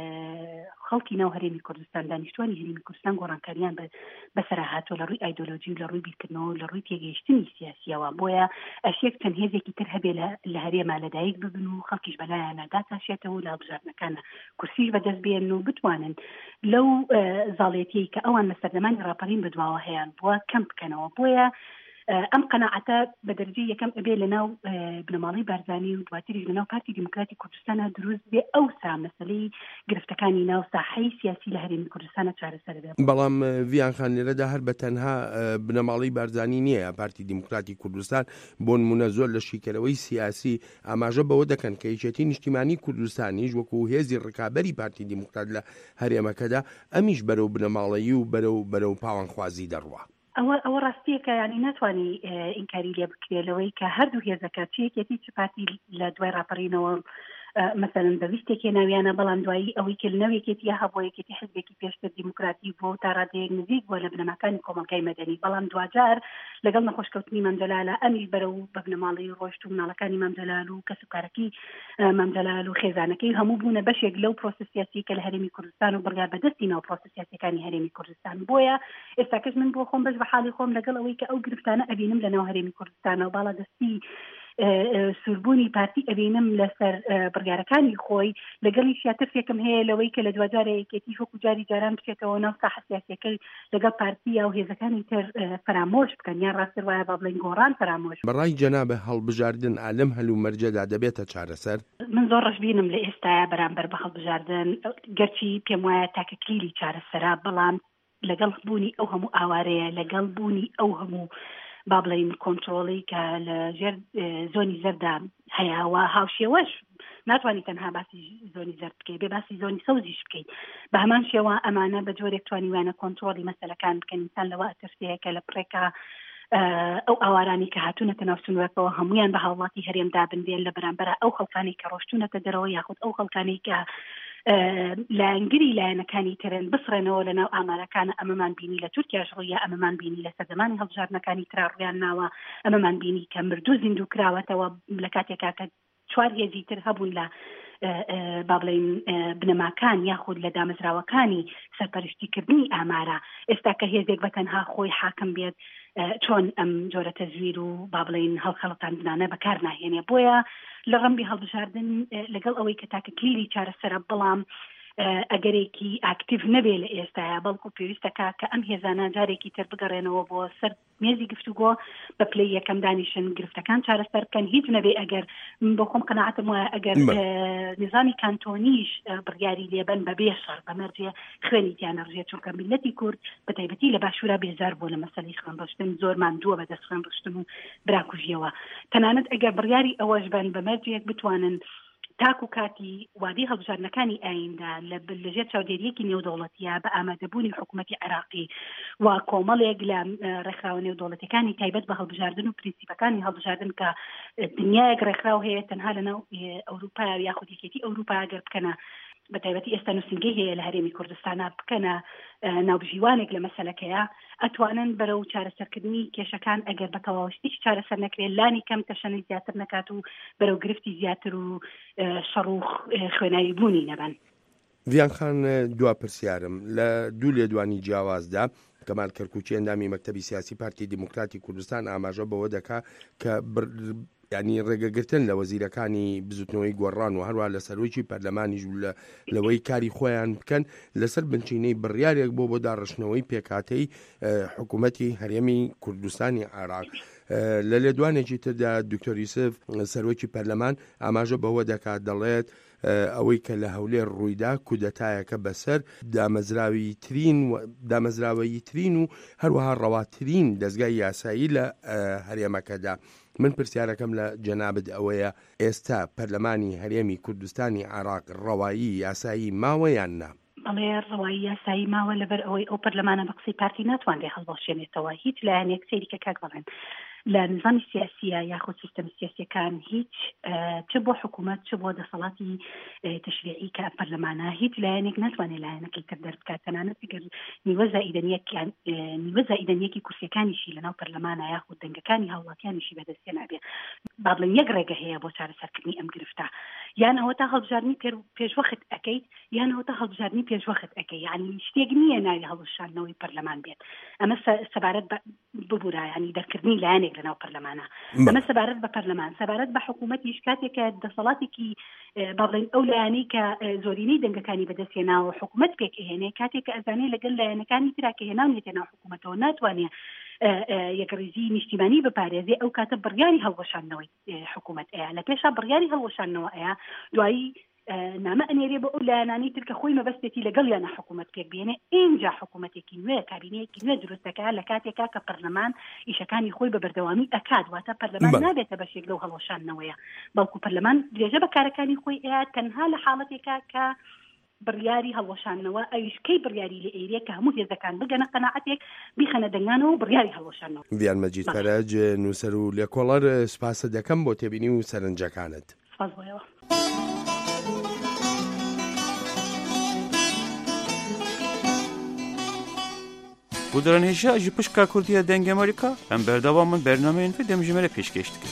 خەڵکی ناو هەرێمی کوردستان دانیشتوانی هەرێمی کوردستان گۆڕانکاریان بەسەرا هاتووە لە ڕووی ئایدۆلۆژی و لە ڕووی بیرکردنەوە لە ڕووی تێگەیشتنی سیاسیەوە بۆیە ئەشێک چەند هێزێکی تر هەبێ لە هەرێما لەدایک ببن و خەڵکیش بەلایەنە داتاشێتەوە و لە هەڵبژاردنەکانە کورسیش بەدەست بێن و بتوانن لەو زاڵێتی کە ئەوان لە سەردەمانی ڕاپەڕین بردواوە هەیان بووە کەم بکەنەوە بۆیە ئەم قەناعەتە بە دەرەجەی یەکەم ئەبێ لەناو بنەماڵەی بارزانی و دواتریش لەناو پارتی دیموکراتی کوردستانە دروست بێ ئەوسا مەسەلەی گرفتەکانی ناو ساحەی سیاسی لە هەرێمی کوردستانە چارەسەر بێ. بەڵام ڤیان خان لێرەدا هەر بە تەنها بنەماڵەی بارزانی نییە پارتی دیموکراتی کوردستان بۆ نمونە زۆر لە شیکەرەوەی سیاسی ئاماژە بەوە دەکەن کە یەکێتی نیشتیمانی کوردستانیش وەکو هێزی ڕکابەری پارتی دیموکرات لە هەرێمەکەدا ئەمیش بەرەو بنەماڵەیی و بەرەو بەرەو پاوانخوازی دەڕوا. ئەوە ئەوە ڕاستیەکە ینی ناتوانانی ئینکاری لێ بکرێلەوەی کە هەردوو هێزەکە چیەکێتی چ پارتی لە دوای ڕاپەڕینەوە مثلا بەویستێکی ناویانە بەڵام دوایی ئەوەی کردنەوەیەکێتی هەبووە یەکێتی حزبێکی پێشتر دیموکراتی بۆ تا ڕادەیەک نزیک بووە لە بنەماکانی کۆمەلگای مەدەنی بەڵام دوجار لەگەڵ نەخۆشکەوتنی مەمجەلالە ئەمیش بەرەو بە بنەماڵی ڕۆشت و مناڵەکانی مەمجەلال و کەسوکارەکەی مەمجەلال و خێزانەکەی هەموو بوونە بەشێک لەو پرۆسە سیاسی کە لە هەرێمی کوردستان و بڕیار بەدەستی ناو پرۆسە سیاسیەکانی هەرێمی کوردستان بۆیە ئێستاکەش من بۆ خۆم بەش بە حاڵی خۆم لەگەڵ ئەوەی کە ئەو گرفتانە ئەبینم لە ناو هەرێمی کوردستانە و باڵا دەستی سوربوونی پارتی ئەبینم لەسەر بڕیارەکانی خۆی لەگەڵی شیاترێکم هەیە لەوەی کە لە دوجارەیەکێتی وەکو جاری جاران بچێتەوە ناو ساحە سیاسیەکەی لەگەڵ پارتیە و هێزەکانی تر فرامۆش بکەن یان ڕاستتر وایە با بڵێن گۆڕان فرامۆش. بەڕای جەنابە هەڵبژاردن ئالەم هەلوو مەرجەدا دەبێتە چارەسەر؟ من زۆر ڕەش بینم لە ئێستایا بەرامبەر بە هەڵبژاردن گەرچی پێم وایە تاکە کلیلی چارەسەرا بەڵام لەگەڵ بوونی ئەو هەموو ئاوارەیە لەگەڵ بوونی ئەو هەموو با بڵین کۆنتترۆڵی کە لە ژێر زۆنی زەردا هەیەوە هاوشێوەش ناتوانانی تەنها باسی زۆنی زەرد بکەیت بێ باسی زۆنی سەوزیش بکەیت بە هەمان شێوە ئەمانە بە جۆرێک توانی وانە کۆنتترۆلی مەسەلەکان بکەن ئینسان لەوە ئەترسەیە کە لە پڕێکا ئەو ئاوارانی کە هاتوونەتە ناوچونەوەکەوە هەمویان بە هاوڵاتی هەرێمدا بنبێن لە بەرامبەر ئەو خەڵکانی کە ڕۆشتونەتە دەرەوە یاخود ئەو خەڵکانی کە لایەنگری لایەنەکانی ترن بسڕێنەوە لە ناو ئامارەکانە ئەمەمان بینی لە تورکیا ژڕۆیە ئەمەمان بینی لە سەردەمانی هەڵبژاردنەکانی ترا ڕویان ناوە ئەمەمان بینی کە مردوو زیندوو کراوەتەوە لە کاتێکا کە چوار هێزی تر هەبوون لە با بڵێن بنەماکان یاخود لە دامەزراوەکانی سەرپەرشتیکردنی ئامارە ئێستا کە هێزێک بە تەنها خۆی حاکم بێت چۆن ئەم جۆرە تەزویر و با بڵێن هەڵخەڵەتاندنانە بەکار ناهێنێ بۆیە لە ڕەنبی هەڵبژاردن لەگەڵ ئەوەی کە تاکە کلیلی چارەسەرە بەڵام ئەگەرێکی ئاکتیڤ نەبێ لە ئێستایا بەڵکو پێویستەکە کە ئەم هێزانە جارێکی تر بگەڕێنەوە بۆ سەر مێزی گفتوگۆ بە پلەی یەکەم دانیشن گرفتەکان چارەسەر بکەن هیچ نەبێ ئەگەر بۆ خۆم قەناعەتم وایە ئەگەر نظامی کانتۆنیش بڕیاری لێبەن بە بێشەڕ بەمەرجێ خوێنی تیانەڕژێ چونکە میلەتی کورد بە تایبەتی لە باشوورا بێزار بوو لە مەسەلەی خوێنڕشتن زۆر ماندووە بە دەست خوێنڕشتن و براکوژیەوە تەنانەت ئەگەر بڕیاری ئەوەش بن بەمەرجێک بتوانن تاکو کاتی وادی هەڵبژاردنەکانی ئایندا لەژێر چاودێریەکی نێودەوڵەتیە بە ئامادەبوونی حکوومەتی عێراقی و کۆمەڵێک لە ڕێکخراوە نێودەوڵەتیەکانی تایبەت بە هەڵبژاردن و پرینسیپەکانی هەڵبژاردن کە دنیایەک ڕێکخراو هەیە تەنها لەناو ئەوروپا یاخود یەکێتی ئەوروپا ئەگەر بکەنە بە تایبەتی ئێستا نووسنگی هەیە لە هەرێمی کوردستانە بکەنە ناوبژیوانێک لە مەسەلەکەیە ئەتوانن بەرەو چارەسەرکردنی کێشەکان ئەگەر بە تەواویش چارەسەر نەکرێت لانی کەم تەشەنەی زیاتر نەکات و بەرەو گرفتی زیاتر و شەڕ و خوێناوی بوونی نەبن. ڤیانخان دوا پرسیارم لە دوو لێدوانی جیاوازدا کەمال کەرکوچی ئەندامی مەکتەبی سیاسی پارتی دیموکراتی کوردستان ئاماژە بەوە دەکا کە ینی ڕێگەگرتن لە وەزیرەکانی بزوتنەوەی گۆڕان و هەروە لە سەرۆکی پەرلەمانیش لەوەی کاری خۆیان بکەن لەسەر بنچینەی بڕیارێک بۆ بۆ داڕشنەوەی پێکاتەی حکوومەتی هەرێمی کوردستانی عێراق. لە لێدوانێکی تردا دکتۆر یوسف سەرۆکی پەرلەمان ئاماژە بەوە دەکات دەڵێت ئەوەی کە لە هەولێر ڕوویدا کودەتایەکە بەسەر دامەزراوی ترین دامەزراوەیی ترین و هەروەها ڕەواترین دەستگای یاسایی لە هەرێمەکەدا. من پرسیارەکەم لە جەنابەت ئەوەیە ئێستا پەرلەمانی هەرێمی کوردستانی عێراق ڕەوایی یاسایی ماوە یان نا؟ بەڵێ ڕەوایی یاسایی ماوە لەبەر ئەوەی ئەو پەرلەمانە بە قسەی پارتی ناتوانرێ هەڵبەخشێنێتەوە هیچ لایەنێک سەیری کە کاک بڵێن لە نظامی سیاسیە یاخود سیستەمی سیاسیەکان هیچ چ بۆ حکوومەت چ بۆ دەسەڵاتی تشریعی کە پەرلەمانە هیچ لایەنێک ناتوانێت لایەنەکەی تر دەربکات تەنانەت ئەگەر نیوە زائیدەنیەکیان نیوە زائیدەنیەکی کورسیەکانیشی لەناو پەرلەمانە یاخود دەنگەکانی هاوڵاتیانیشی بەدەستێ نابێ با بڵێن یەک ڕێگە هەیە بۆ چارەسەرکردنی ئەم گرفتە یان ئەوە تا هەڵبژاردننی پێشوەخت ئەەکەیت یان ئەوە تا هەڵبژاردننی پێشوەخت ئەەکەی یعنی شتێک نییە ناوی هەڵبژاردنەوەی پەرلەمان بێت ئەمە سەبارەت ببوورە ینی دەرکردنی لایەنێک لەناو پەرلەمانە ئەمە سەبارەت بە پەرلەمان سەبارەت بە حکوومەتیش کاتێکە دەسەڵاتێکی با بڵێن ئەو لایەنەی کە زۆرینەی دەنگەکانی بەدەستێناوە حکوومەت پێک ئەهێنێ کاتێک کە ئەزانێ لەگەڵ لایەنەکانی تراکە هێناونێتە ناو حکوومەتەوە ناتوانێت یەکڕیزی نیشتیمانی بپارێزێ ئەو کاتە بڕیاری هەڵوەشاندنەوەی حکوومەت ئەیە لە پێشا بڕیاری هەڵوەشاندنەوە ئەیە دوایی نامە ئەنێرێ بە ئەو لایەنانی تر کە خۆی مەبەستێتی لەگەڵ یانە حکوومەت پێک بێنێ ئینجا حکوومەتێکی نوێ کابینەیەکی نوێ دروستەکە لە کاتێکا کە پەرلەمان ئیشەکانی خۆی بە بەردەوامی ئەکات واتە پەرلەمان نابێتە بەشێک لەو هەڵوەشاندنەوەیە بەڵکو پەرلەمان درێژە بە کارەکانی خۆی ئەیە تەنها لە حاڵەتێکا کە بڕیاری هەڵوەشاندنەوە ئەویشکەی بڕیاری لە ئێریە کە هەموو هێزەکان بگەنە قەناعەتێک بیخەنە دەنگانەوە بڕیاری هەڵوەشاندنەوە. ڤیان مەجید فەرەج نووسەر و لێکۆڵەر سپاسە دەکەم بۆ تێبینی و سەرنجەکانت. سپاس بۆیەوە. Bu dranêja ji pişka Kurdiya deng Amerîka em berdewamên bernameyên vê demjimêre pêşkêş dikin.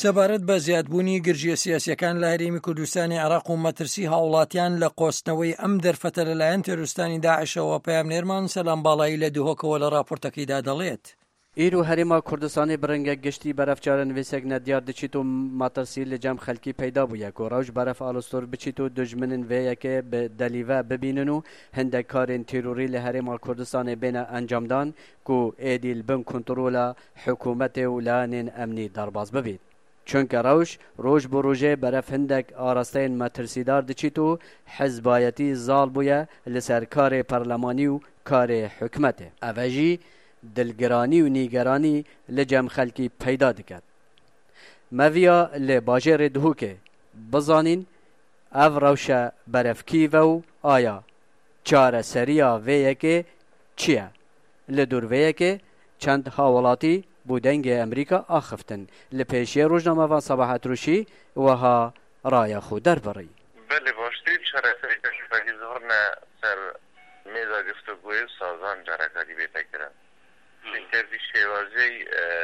سەبارەت بە زیادبوونی گرژیە سیاسیەکان لە هەرێمی کوردستانی عێراق و مەترسی هاوڵاتیان لە قۆستنەوەی ئەم دەرفەتە لەلایەن تێروستانی داعشەوە پەیامنێرمان سەلام باڵایی لە دووهۆکەوە لە راپۆرتەکەیدا دەڵێت. ئیر و هەرێما کوردستانی بڕنگە گشتی بەرەفجارە نوێسێک نەدیار دچیت و ماترسی لە جەم خەلکی پەیدا بووە و ڕەوش بەرەف ئالوستۆر بچیت و دژمنن vەیەکێ بە دەلیڤە ببینن و هەندێک کارên تیروری لە هەرێما کوردستانی بێنە ئەنجامدان و ئێدیل بن کۆنتڕۆلە حکوومەتێ و لایەنên ئەمنی دەرباز ببیت. چونکە ڕەوش ڕۆژ بۆ ڕۆژێ بەرەف هەندێک ئاراستەیەن مەترسیدار دچیت و حەزبایەتی زاڵ بووە لەسەر کارێ پەرلەمانی و کارێ حکومەتێ. ئەڤەژی دلگرانی و نیگەرانی لە جەم خەلکی پەیدا دەکات. مەڤیا لێ باژێرێ دهوکێ بزانین ئەڤ ڕەوشە بەرەفکیڤە و ئایا چارەسەرییا vêyekê چییە؟ لە دوورvêyekê چەند هاوڵاتی بۆ دەنگê ئەمریکا ئاخفتن لە پێشیە ڕۆژنامەڤان سەباحەت ڕوشی وەها ڕایە خۆ دەربڕی. بەێ باشترین چارەسەریەکەشی زۆرنە سەر مێزا گفتوگوی سازان جارەکاری بێتەکرن. تێوی شێوازەی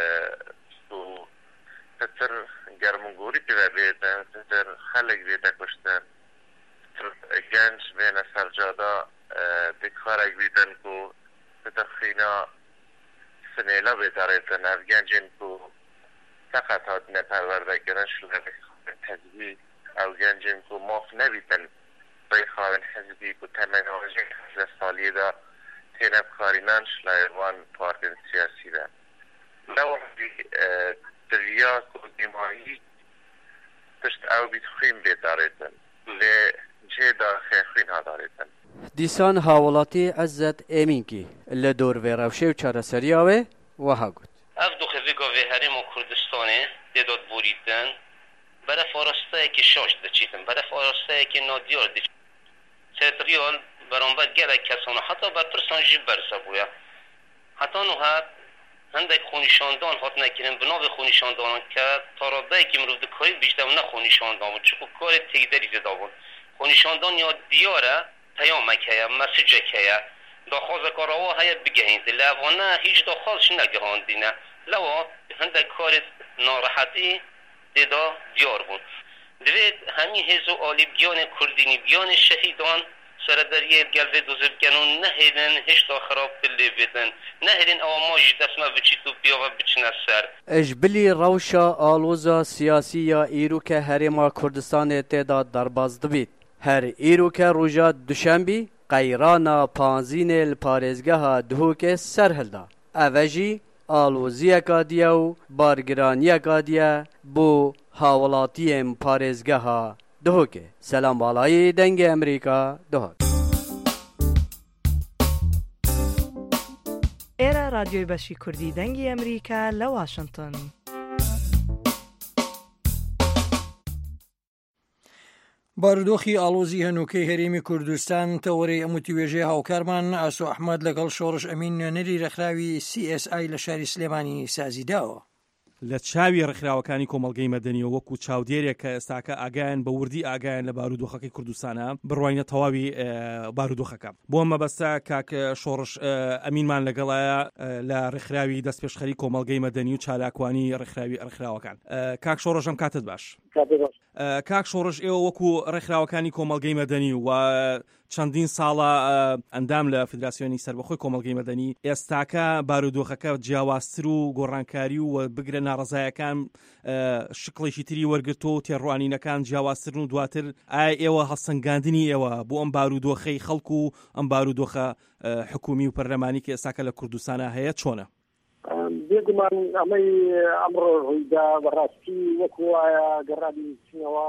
پتر گەرمگۆری پێدا بێتە پتر خەلێک بێتە کوشتن گەنج بێنە سەرجادا دکارێک بیتن و پتر خینا سنێلا بێدارێتن ئەف گەنجێن و فقط هاتنە پەروەردەکردن شلەوێ حەزبی ئەو گەنجێن و ماف نەبیتن بەی خاوێن حەزبی و تەمەناژێ لە ساڵیەدا تێنە بکارینان شلایوان پارتین سیاسیدا لەوەی دریاک و دیمایی پشت ئەو بیت خوین بێدارێتن لێ جێدا خێخوین هادارێتن. دیسان هاوڵاتی عەزەت ئێمینکی لە دۆرvê ڕەوشێ و چارەسەریاوێ وەها گوت. ئەف دوخەڤێگۆڤێ هەرێما کوردستانê دێدۆت بوریتن بەرەف ئاراستەیەکی شاش دەچیتن بەرەف ئاراستەیەکی نادیار دەچیتن سێتریال بەرامبەر gelek kesana heta berpirsan jî berse bûye. Heta niha hindek xûnîşandan hatine kirin bi navê xûnîşandanan ke taradeyekî mirov dikare bijdew ne xûnîşandan bû çiqû karê têkderî zêda bûn. Xûnîşandan ya diyar e peyamek heye mesicek heye daxwazeka rawa heye bigehîn li evane hîç daxwaz jî negihandîne lewa hindek karê narahetî dêda diyar bûn. Divê hemî hêz û alîbgiyanê Kurdînî giyanê şehîdan سەرەدەریە گەلێ دۆزبکەن و نەهێنن هێشتا خراپ لێ بێتن نەهێنن ئەوە ماژی دەسمە بچیت و پیاوە بچنە سەر. ئەژبلی ڕەوشە ئالۆزە سیاسیە ئیروکە هەرێما کوردستانê تێدا دەرباز دەبێت. هەر ئیروکە ڕۆژە دوشەمبی قەیرانا پانزینê li parêzgeha Duhokê ser hilda. Ev jî aloziyeka diye û bargiraniyeka diye bo hawlatiyên parêzgeha Duhokê. Selam balayê dengê Emerîka dihat. ئێرە رادیۆی بەشی کوردی دەنگی ئەمریکا لە واشنگتن. بارودۆخی ئاڵۆزی هەنووکەی هەرێمی کوردستان تەوەرەی ئەموتیوێژێ هاوکارمان ئاسۆ ئەحمەد لەگەڵ شۆڕش ئەمین نوێنەری ڕێکخراوی سی ئێس ئای لە شاری سلێمانی سازیداوە. لە چاوی ڕێکخراوەکانی کۆمەڵگەی مەدەنیەوە وەکو چاودێرێک کە ئێستاکە ئاگایان بە وردی ئاگایان لە بارودۆخەکەی کوردستانە بڕواینە تەواوی بارودۆخەکە. بۆ مەبەستە کاک شۆڕش ئەمینمان لەگەڵایە لە ڕێکخراوی دەستپێشخەری کۆمەڵگەی مەدەنی و چالاکوانی ڕێکخراوی ڕێکخراوەکان. کاک شۆڕشم کاتت باش. کاک شۆڕش ئێوە وەکو ڕێکخراوەکانی کۆمەڵگەی مەدەنی و چەندین ساڵە ئەندام لە فدراسیۆنی سەربەخۆی کۆمەڵگەی مەدەنی ئێستاکە بارودۆخەکە جیاوازتر و گۆڕانکاری و بگرە ناڕزایەکان شکڵێکی تری وەرگرتۆ و تێڕوانینەکان جیاوازترن و دواتر ئایا ئێوە هەڵسەنگاندنی ئێوە بۆ ئەم بارودۆخەی خەڵکو و ئەم بارودۆخە حکومی و پەرلەمانی کە ئێستاکە لە کوردستانە هەیە چۆنە؟ بێگومان ئەمەی ئەمڕۆ ڕوویدا بەڕاستی وەکو وایە گەڕابینەوە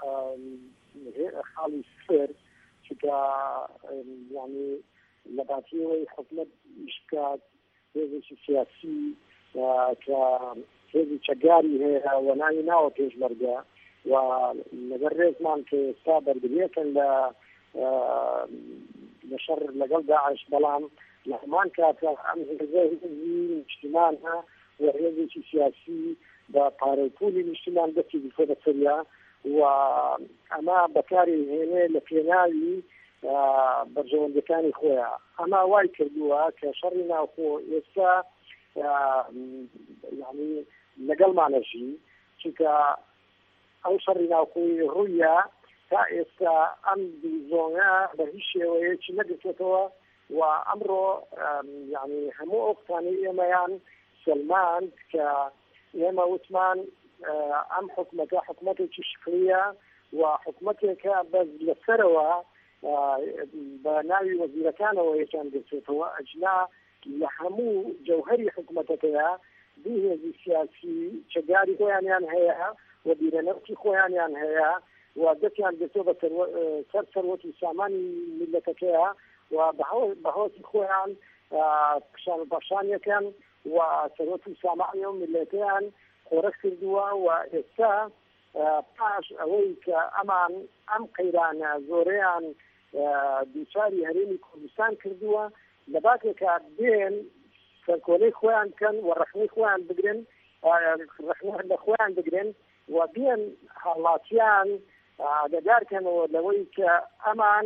خاڵی سێر چکە یعنی لە باتیەوەی حکومەت ئیشکات هێزێکی سیاسی کە هێزی چەگاری هەیە و ناوی ناوە پێشمەرگە و لەگەر ڕێزمان کە ئێستا بەردەبێتن لە لەشەڕ لەگەڵ داعش بەڵام لە هەمان کاتە ئەم هێزە هێزی نیشتمانە و هێزێکی سیاسی بە پارەپولی نیشتمان دەستی بخۆ بەسەریا و ئەمە بەکاری هێنێ لە پێناوی بەرژەوەندەکانی خۆیان. ئەمە وای کردووە کە شەڕی ناوخۆ ئێستا یعنی لەگەڵمانەژی چونکە ئەو شەڕی ناوخۆی ڕوویە تا ئێستا ئەم دیزۆنە بە هیچ شێوەیەکی نەگرتێتەوە و ئەمڕۆ یعنی هەموو ئەو قسانەی ئێمەیان سلمان کە ئێمە وتمان ئەم حکومەتە حکومەتێکی شکلیە و حکومەتێکە بەس لەسەرەوە بە ناوی وەزیرەکانەوە یەکیان گرتێتەوە ئەجنا لە هەموو جەوهەری حکومەتەکەیە دوو هێزی سیاسی چەگاری خۆیانیان هەیە و بیرەنەوتی خۆیانیان هەیە و دەستیان گرتووە بە سەر سەروەت و سامانی میلەتەکەیە و بەهۆزی خۆیان کشان و باشانیەکەن و سەروەت و سامانی و میلەتەیان خۆرەک کردووە و ئێستا پاش ئەوەی کە ئەمان ئەم قەیرانە زۆرەیان دووچاری هەرێمی کوردستان کردووە لە باتێکە بێن سەرکۆلەی خۆیان بکەن و ڕەخنەی خۆیان بگرن ڕەخنە لە خۆیان بگرن و بێن هاوڵاتیان ئاگادارکەنەوە لەوەی کە ئەمان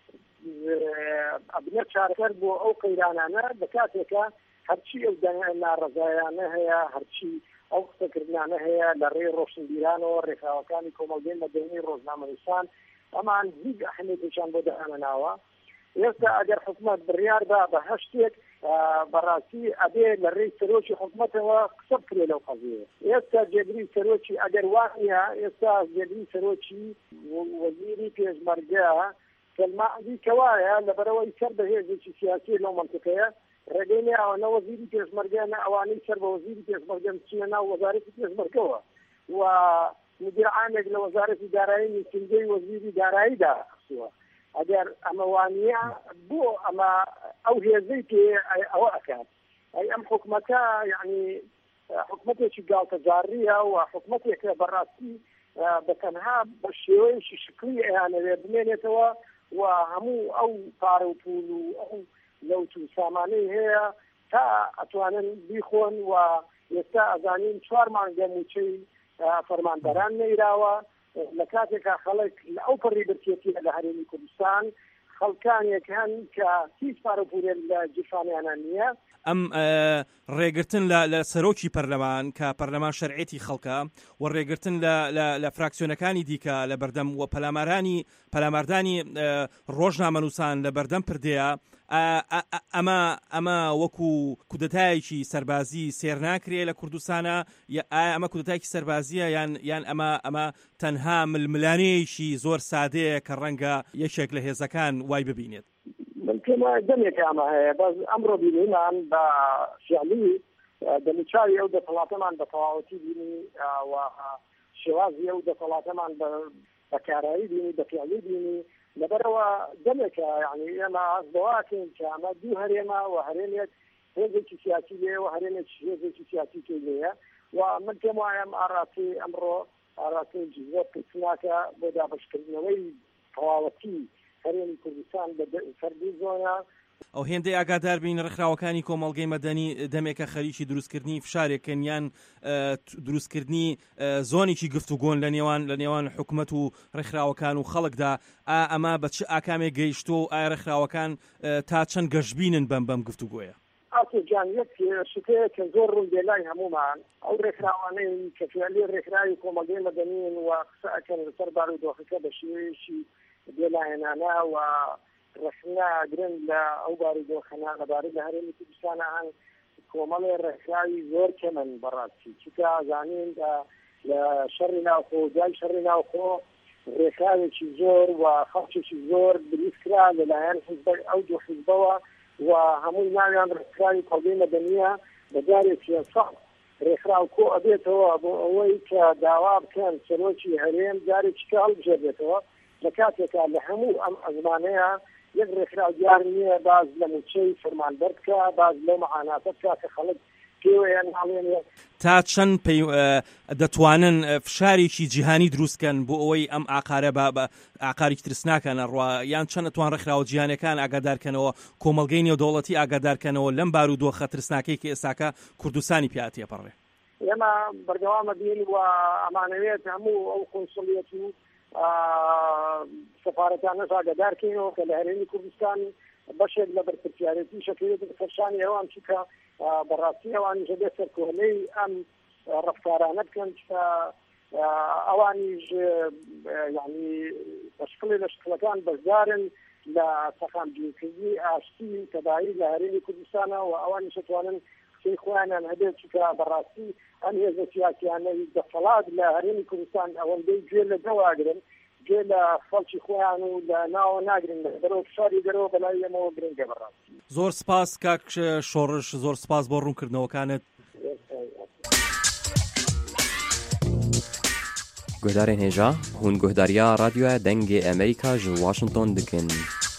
ئەبنە چارەکەر بۆ ئەو قەیرانانە بە کاتێکە هەرچی ئەو ناڕەزایانە هەیە هەرچی ئەو قسەکردانە هەیە لە ڕێی ڕۆشنبیرانەوە ڕێکخراوەکانی کۆمەڵگەی مەدەنی ڕۆژنامەنووسان ئەمان هیچ ئەهمیەتێکیان بۆ دەهێناوە. ئێستا ئەگەر حکومەت بڕیاردا بە هەشتێک بەڕاستی ئەبێ لە ڕێی سەرۆکی حکومەتەوە قسە بکرێ لەو قەزیە. ئێستا جێگری سەرۆکی ئەگەر وانە ئێستا جێگری سەرۆکی وەزیری پێشمەرگە کەلمەعدی کەوایە لەبەرەوەی سەر بە هێزێکی سیاسی لەو منطقەیە ڕێگەی ئەوە نە وەزیری پێشمەرگە نە ئەوانەی سەر بە وەزیری پێشمەرگە بچینە ناو وەزارەتی پێشمەرگەوە و مدیر عامێک لە وەزارەتی دارایی نووسینگەی وەزیری داراییدا خستووە. ئەگەر ئەمەوانە بۆ ئەمە ئەو هێزەی پێ ئەوە ئەکات ئەی ئەم حکومەتە یعنی حکومەتێکی گاڵتەجاریە و حکومەتێکە بەڕاستی بەتەنها بە شێوەیەکی شکلی ئەیانەوێ بمێنێتەوە و هەموو ئەو پارە و پول و ئەو لەوت و سامانەی هەیە تا ئەتوانن بیخۆن و ئێستا ئەزانین چوار مانگە موچەی فەرماندەران نەیراوە لە کاتێکا خەڵک لە ئەو پڕی برکێتی لە هەرێمی کوردستان خەڵکانێک هەن کە هیچ پارە و پولێن لە جیفانیانان نییە. ئەم ڕێگرتن لە سەرۆکی پەرلەمان کە پەرلەمان شەرعێتی خەڵکە و ڕێگرتن لە فراکسیۆنەکانی دیکە لە بەردەم و پەلامارانی پەلاماردانی ڕۆژنامەنووسان لە بەردەم پردەیە ئەمە ئەمە وەکو کودەتایەکی سەربازی سێر ناکرێ لە کوردستانە ئایا ئەمە کودەتایەکی سەربازیە یان یان ئەمە ئەمە تەنها ململانەیەکی زۆر سادەیە کە ڕەنگە یەکێک لە هێزەکان وای ببینێت؟ ممکنە دەمێک ئەمە هەیە بەس ئەمڕۆ بینیمان بە فعلی دەمیچاوی ئەو دەسەڵاتەمان بە تەواوەتی بینی و شێوازی ئەو دەسەڵاتەمان بەکارایی بینی بە فعلی بینی لەبەرەوە دەمێکە یعنی ئێمە ئەس بەواکەین کە ئەمە دوو هەرێمە و هەرێمێک هێزێکی سیاسی لێ و هەرێمێکی هێزێکی سیاسی تێ لێیە و من پێم وایە ئەم ئاراسی ئەمڕۆ ئاراسەیەکی زۆر پرسناکە بۆ دابشکردنەوەی تەواوەتی هەرێمی کوردستان بە فەردی زۆنە. ئەو هێندەی ئاگادار بین ڕێکخراوەکانی کۆمەڵگەی مەدەنی دەمێکە خەریکی دروستکردنی فشارێکن یان دروستکردنی زۆنێکی گفتوگۆن لە نێوان لە نێوان حکومەت و ڕێکخراوەکان و خەڵکدا ئەمە بە چ ئاکامێک گەیشتۆ و ئایا ڕێکخراوەکان تا چەند گەشتبینن بەم بەم گفتوگۆیە؟ ئاسۆجان یەک شتەیە کە زۆر ڕوون بێلای هەمومان ئەو ڕێکخراوانەی کە فعلی ڕێکخراوی کۆمەڵگەی مەدەنین و قسە ئەکەن لەسەر بارودۆخەکە بە شێوەیەکی بێلایەنانە و ڕەشنا گرن لە ئەو بارودۆخەنە لەبارەی لە هەرێمی کوردستانە هەن کۆمەڵی ڕێکخراوی زۆر کەمن بەڕاستی چونکە زانین لە شەڕی ناوخۆ دوای شەڕی ناوخۆ ڕێکخراوێکی زۆر و خەڵکێکی زۆر دروست کرا لەلایەن ئەو دوو حیزبەوە و هەمووی ناویان ڕێکخراوی کۆمەڵگەی مەدەنیە بەجارێکی سەخت ڕێکخراو کۆ ئەبێتەوە بۆ ئەوەی کە داوا بکەن سەرۆکی هەرێم جارێکی کە هەڵبژێربێتەوە لە کاتێکا لە هەموو ئەم ئەزمانەیە یەک ڕێکخراو دیار نییە باز لە موچەی فەرمانبەر بکە باز لەو مەعاناتە بکە کە خەڵک پێوەیان ناڵێنێ تا چەند دەتوانن فشارێکی جیهانی دروستکەن بۆ ئەوەی ئەم ئاقارە بە ئاقارێکی ترسناکەنە ڕوا یان چەند ئەتوان ڕێکخراوە جیهانەکان ئاگادارکەنەوە کۆمەڵگەی نێودەوڵەتی ئاگادارکەنەوە لەم بارودۆخە ترسناکەی کە ئێستاکە کوردستانی پێهاتیە پەڕێ. ئێمە بەردەوامە بین و ئەمانەوێت هەموو ئەو قۆنسڵیەت و سەفارەتانەش ئاگادارکەینەوە کە لە هەرێمی کوردستان بەشێک لە بەرپرسیارەتی شەکرێت فەرشانی ئەوان چکە بەڕاستی ئەوان ژەبێت سەرکۆلەی ئەم ڕەفتارانە بکەن کە ئەوانیش یعنی بەشکڵی لە شکلەکان بەشدارن لە سەخامگیرکردنی ئاشتی تەداعی لە هەرێمی کوردستانە و ئەوانی شتوانن قسەی خۆیانیان هەبێت چونکە بەڕاستی ئەم هێزە سیاسیانەی دەسەڵات لە هەرێمی کوردستان ئەوەندەی گوێ لە دەواگرن گوێ لە خەڵکی خۆیان و لە ناوە ناگرن لە دەرەوە فشاری دەرەوە بەلای ئێمەوە گرنگە بەڕاستی. زۆر سپاس کاک شۆڕش، زۆر سپاس بۆ ڕوونکردنەوەکانت. گۆدارên hêja hûn guhdariya radyoya dengê Amerîka ji Washington dikin.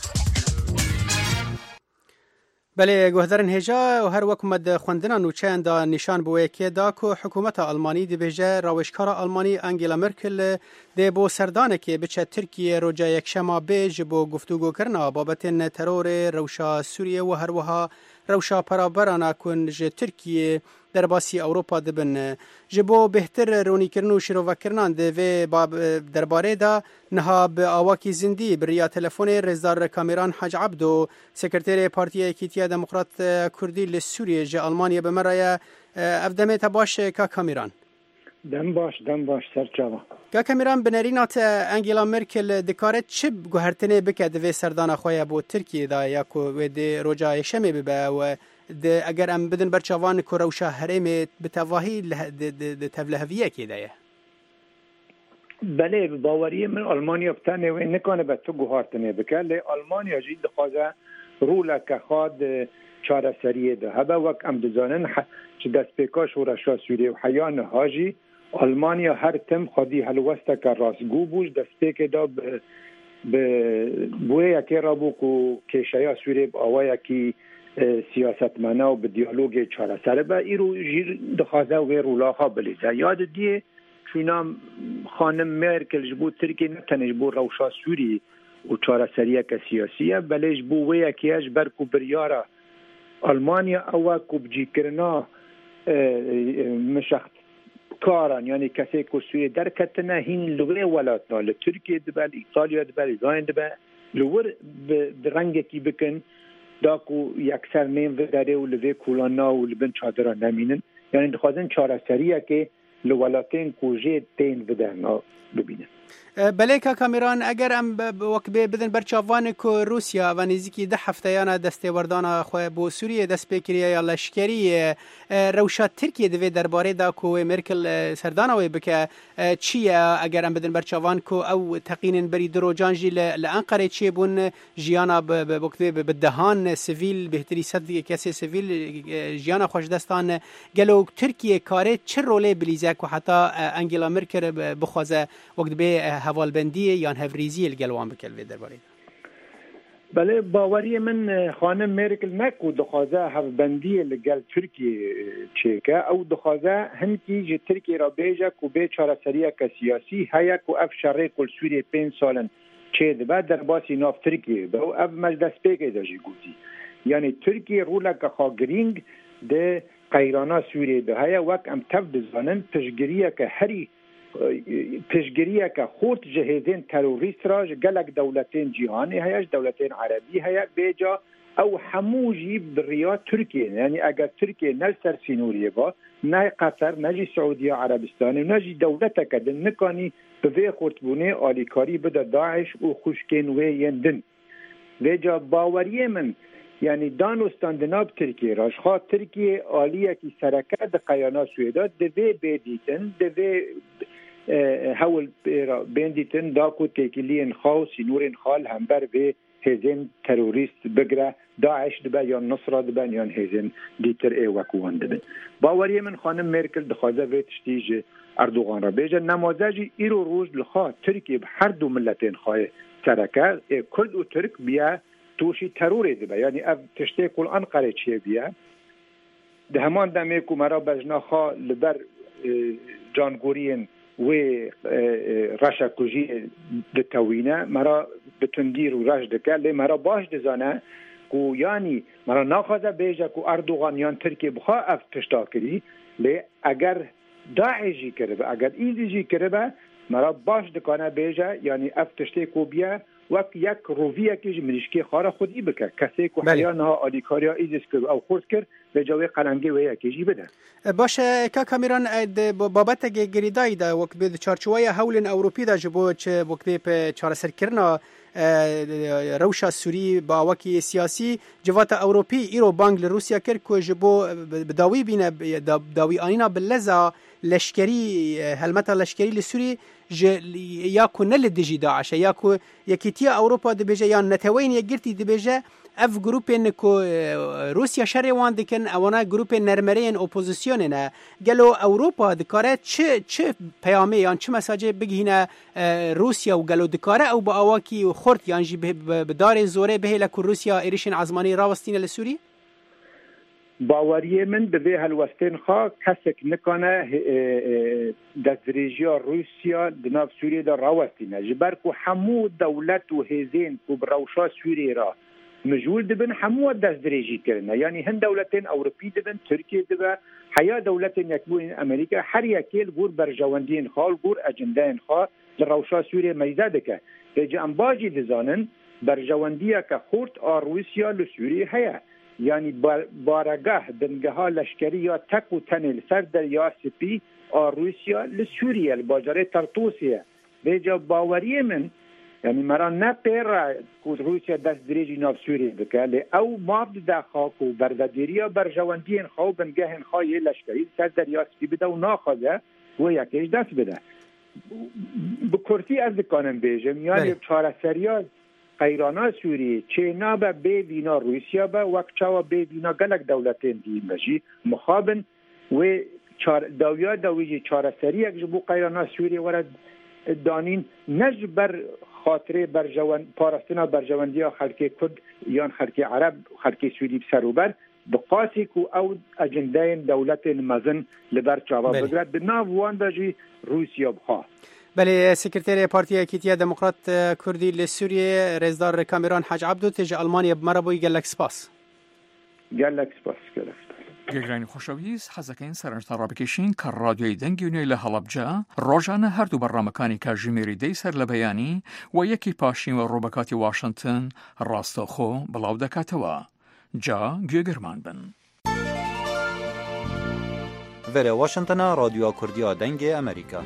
بله گوهدارن هێژا و هەر وەک مەد خوێندنان و چەندا نیشان بووەیەکێدا کو حکوومەتە ئەڵمانی دەبێژە ڕاوێژکارە ئەڵمانی ئەنگێلا مێرکل دێ بۆ سەردانێکێ بچە تورکیە ڕۆژە یەکشەما بێژ بۆ گفتوگۆکردنەوە بابەتێن تەرۆرێ ڕەوشا سووریە و هەروەها ڕەوشا پەرابەرانە کون ji Tirkiye derbasî Ewropa dibin. Ji bo bêhtir ronîkirin û şîrovekirinan di vê derbarê de niha bi awakî zindî bi riya telefonê Rêzdar Kameran Hec Abdo, Sekreterê Partiya Yekîtiya Demokrat Kurdî li Sûriye ji Almanya bi me re ye. Ev demê te baş ka Kameran. Dem baş, dem baş serçava. Ka Kameran bi nerîna te Angela Merkel dikare çi guhertinê bike di vê serdana xwe ya bo Tirkiye da ya ku wê dê roja yekşemê bibe we eger em bidin berçavan ku rewşa herêmê bi tevahî di tevleheviyekê de ye. Belê bi baweriyê min Almanya bi tenê wê nikane be tu guhartinê bike lê Almanya jî dixwaze rûleke xwe di çareseriyê de hebe wek em dizanin ji destpêka şoreşa Sûriye û heya niha jî Almanya her tim xwedî helwesteke rastgû bû ji destpêkê de bi wêyekê re bû ku kêşeya Sûriye bi awayekî siyasetmena û bi diyalogê çareser be îro jî dixwaze wê rûlaxa bilîze. Ya didiye çûna xanim Merkel ji bo Tirkiye ne tenê ji bo rewşa Sûriyê û çareseriyeke siyasî ye belê ji bo wêyekê ji ber ku biryara Almanya ew ku bicîkirina mişextkaran yanî kesê ku Sûriyê derketine hîn li wê welatna li Tirkiye dibe, li İtalya dibe, li Zayên dibe li wir bi rengekî bikin da ku yekser nêm vê derê û li vê kulana û li bin çadira nemînin yanî dixwazin çareseriyekê li welatên ku jê tên videhna bibînin. Belêka Kameran eger em wek bê bidin berçavanê ku Rûsya ve nêzîkî deh hefteyana destêwerdana xwe bo Sûriyê dest pê kiriye ya leşkeriyê rewşa Tirkiye di vê derbarê da ku wê Merkel serdana wê bike çi ye eger em bidin berçavan ku ew teqînin berî di rojan jî li Enqerê çêbûn jiyana bi dehan sivîl bêhtirî sed kesê sivîl jiyana xwe ji destan gelo Tirkiye karê çi rolê bilîze ku heta Angela Merkel bixwaze wek dibê hevalbendiyê yan hevrîziyê li gel wan bike vê derbarê. Belê baweriyê min xanim Merkel ne ku dixwaze hevbendiyê li gel Tirkiye çêke ew dixwaze hinkî ji Tirkiye re bêje ku bê çareseriyeke siyasî heye ku ev şerê ku Sûriye pênc salin çê dibe derbasî nav Tirkiye be û ev me ji destpêkê de jî gotî. Yanî Tirkiye rûleke xwe girîng di qeyrana Sûriyê de heye wek em tev dizanin piştgiriyeke herî piştgiriyeke xort ji hêzên terorîst ra ji gelek dewletên cîhanê heye ji dewletên erebî heye bêca ew hemû jî bi riya Tirkiye yanî eger Tirkiye ne ser sînoriyê ba ne Qeter ne jî Suudiya Erebistanê ne jî dewleteke din nikanî bi vê xortbûnê alîkarî bide Daeş û xuşkên wê yên din. Vêca baweriyê min yanî danostan di nav Tirkiye ra ji xwe Tirkiye aliyekî sereke di qeyana Sûriyê di vê bêdîtin di vê hewl bêndîtin da ku têkiliyên xwe û sînorên xwe li hember vê hêzên terorîst bigire Daeş dibe yan Nusra dibe yan hêzên dîtir ê wekû wan dibin. Baweriyê min xanim Merkel dixwaze vê tiştî ji Erdogan re bêje nemaze jî îro roj li xwe Tirkiye bi her du milletên xwe sereke ê Kurd û Türk biye توشی ترورê dibe yanî ev tiştê ku Enqerê çêbiye di heman demê ku me ra bejna xwe li ber cangoriyên wê reşa kujiyê ditewîne me ra bi tundî û reş dike lê me ra baş dizane ku yanî me ra naxwaze bêje ku Erdogan yan Tirkiye bixwe ev tişta kirî lê eger Daeş jî kiribe eger îdî jî kiribe me ra baş dikane bêje yanî ev tiştê ku biye وەک یەک ڕۆڤیەکیش مریشکی خارە خودی بکە کەسێک و حیانها ئالیکاریا ئیزیس کرد ئەو خورد کرد بەجاوی قەلەنگی وەیەکیژی بدە. باشە کاکەمیران بابەتە گریدایدا وەک بێ چارچوایە هەولێن ئەوروپیدا ji بۆ وەک بێ چارەسەرکردنا rewşa Sûrî bawekî siyasî civata Ewropî îro bang li Rûsya kir ku ji bo bi dawî bîne dawî anîna bi leza leşkerî helmeta leşkerî li Sûrî ji ya ku ne li dijî Daişe ya ku Yekîtiya Ewropa dibêje ya neteweyên yekgirtî dibêje ev grupên ku Rûsya şerê wan dikin ewana grupên nermereyên opozisyonê ne gelo Ewropa dikare çi çi peyamê yan çi mesajê bigihîne Rûsya û gelo dikare ew bi awakî xort yan jî bi darên zorê bihêle ku Rûsya êrişên ezmanî rawestîne li Sûrî? باوریه من به وی هلوستین خوا کسک نکنه دستریجیا روسیا دناف سوریه دا راوستینه جبر کو همو دولت و هزین کو بروشا سوریه را مجهول دبن همو دستریجی کرنه یعنی هند دولتین اوروپی دبن ترکیه دبن حیا دولتین یکبوین امریکا هر یکیل گور برجواندین خال گور اجندین خوا لروشا سوریه میزه دکه بیجه انباجی دزانن برجواندیه که خورد آر روسیا لسوریه هیا یعنی بارگاه دنگها لشکری یا تک و تنیل سر دریا سپی آر روسیا لسوریه الباجره ترطوسیه بیجا باوریه من یعنی مرا نه پیره که روسیا دست دریجی ناف سوریه بکه لی او مابد دا خاک و بردادیریا برجواندین خواه بنگهن خواهی لشکری سر دریا سپی بده و ناخوازه و یکیش دست بده بکرتی از دکانم بیجم یعنی چاره سریاز قیرانا سوری چه نابه به وینا روسیا به وقت چاوا به وینا گلک دولتین دیم بشی مخابن و داویا داویجی چاره سری یک جبو قیرانا سوری ورد دانین نجبر خاطره برجوان پارستنا برجواندی خلق کرد یا خلق عرب خلق سوری بسروبر بقاسی کو او اجندین دولت مزن لبر چاوا بگرد به ناو وان داجی روسیا بخواه. بله سکرتری پارتی یکیتیا دموکرات کردی لسوریه رزدار کامیران حاج عبدو تج آلمانیا بمربوی گلک سپاس گلک سپاس گرفت گەگرانی خۆشەویست حەزەکەین سەرنجتا ڕابکێشین کە ڕادیۆی دەنگی نوێی لە هەڵەبجە ڕۆژانە هەردوو بەڕامەکانی کاتژمێری دەی سەر لە بەیانی و یەکی پاشین و ڕووبەکاتی واشنگتن ڕاستەوخۆ بڵاو دەکاتەوە. جا گوێگرمان بن. وەرە واشنگتنە ڕادیۆ کوردیا دەنگی ئەمریکا.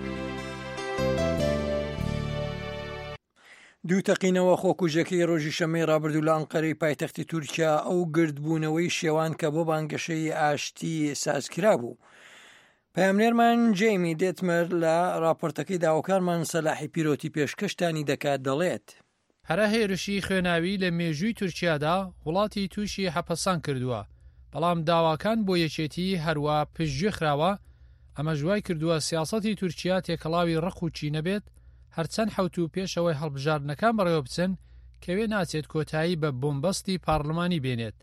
دوو تەقینەوە خۆکوژەکەی ڕۆژی شەمەی ڕابردوو لە ئەنقەرەی پایتەختی تورکیا ئەو گردبوونەوەی شێوان کە بۆ بانگەشەی ئاشتی سازکرا بوو. پەیامنێرمان جەیمی دێتمەر لە راپۆرتەکەی داواکارمان سەلاحی پیرۆتی پێشکەشتانی دەکات دەڵێت هەرە هێرشی خوێناوی لە مێژووی تورکیادا وڵاتی تووشی حەپەسان کردووە بەڵام داواکان بۆ یەکێتی هەروە پشتگوێ خراوە ئەمە ژوای کردووە سیاسەتی تورکیا تێکەڵاوی ڕق و چی نەبێت هەرچەند حوت و پێشەوەی هەڵبژاردنەکان بەڕێوە بچن کەوێ ناچێت کۆتایی بە بۆمبەستی پارلمانی بێنێت.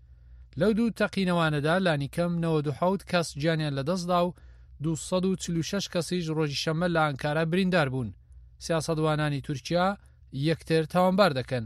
لەو دوو تەقینەوانەدا لانیکەم نەوەدو حەوت کەس گیانیان لەدەستدا و دووسەد و چل و شەش کەسیش ڕۆژی شەمە لە ئەنکارە بریندار بوون. سیاسەتوانانی تورکیا یەکتر تاوانبار دەکەن.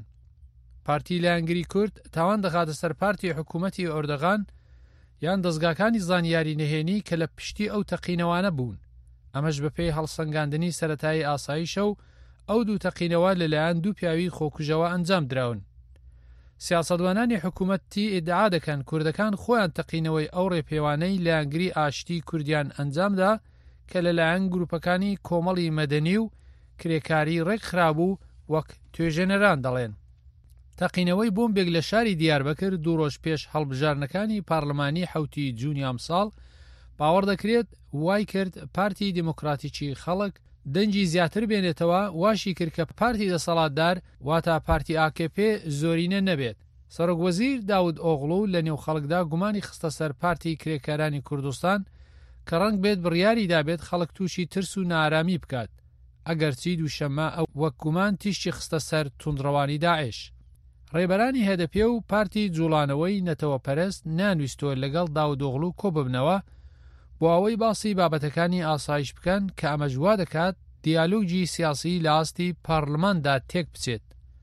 پارتی لایەنگری کورد تاوان دەخاتە سەر پارتی حکوومەتی ئۆردەغان یان دەستگاکانی زانیاری نهێنی کە لە پشتی ئەو تەقینەوانە بوون. ئەمەش بەپێی هەڵسەنگاندنی سەرەتایی ئاساییشە و ئەو دوو تەقینەوە لەلایەن دوو پیاوی خۆکوژەوە ئەنجام دراون. سیاسەتوانانی حکوومەتی ئیدعا دەکەن کوردەکان خۆیان تەقینەوەی ئەو ڕێپێوانەی لایەنگری ئاشتی کوردیان ئەنجامدا کە لەلایەن گروپەکانی کۆمەڵی مەدەنی و کرێکاری ڕێک خرابوو وەک توێژێنەران دەڵێن. تەقینەوەی بۆمبێک لە شاری دیاربەکر دوو ڕۆژ پێش هەڵبژارنەکانی پارلمانی حوتی جوونی ئەمساڵ باوەڕ دەکرێت وای کرد پارتی دیموکراتیکی خەڵک دەنجی زیاتر بێنێتەوە واشی کرد کە پارتی دەسەڵاتدار واتە پارتی ئا کێ پێ زۆرینە نەبێت. سەرۆکوەزیر داود ئۆغڵو لە نێو خەڵکدا گومانی خستە سەر پارتی کرێکارانی کوردستان کە ڕەنگ بێت بڕیاری دابێت خەڵک تووشی ترس و نارامی بکات ئەگەرچی دووشەمە ئەو وەک گومان تیشتی خستە سەر توندڕەوانی داعش. ڕێبەرانی هەدەپێ و پارتی جوڵانەوەی نەتەوە پەرست نانویستۆ لەگەڵ داود ئۆغڵو کۆ ببنەوە بۆ ئەوەی باسی بابەتەکانی ئاسایش بکەن کە ئەمە ژوا دەکات دیالۆگی سیاسی لە ئاستی پارلماندا تێک بچێت.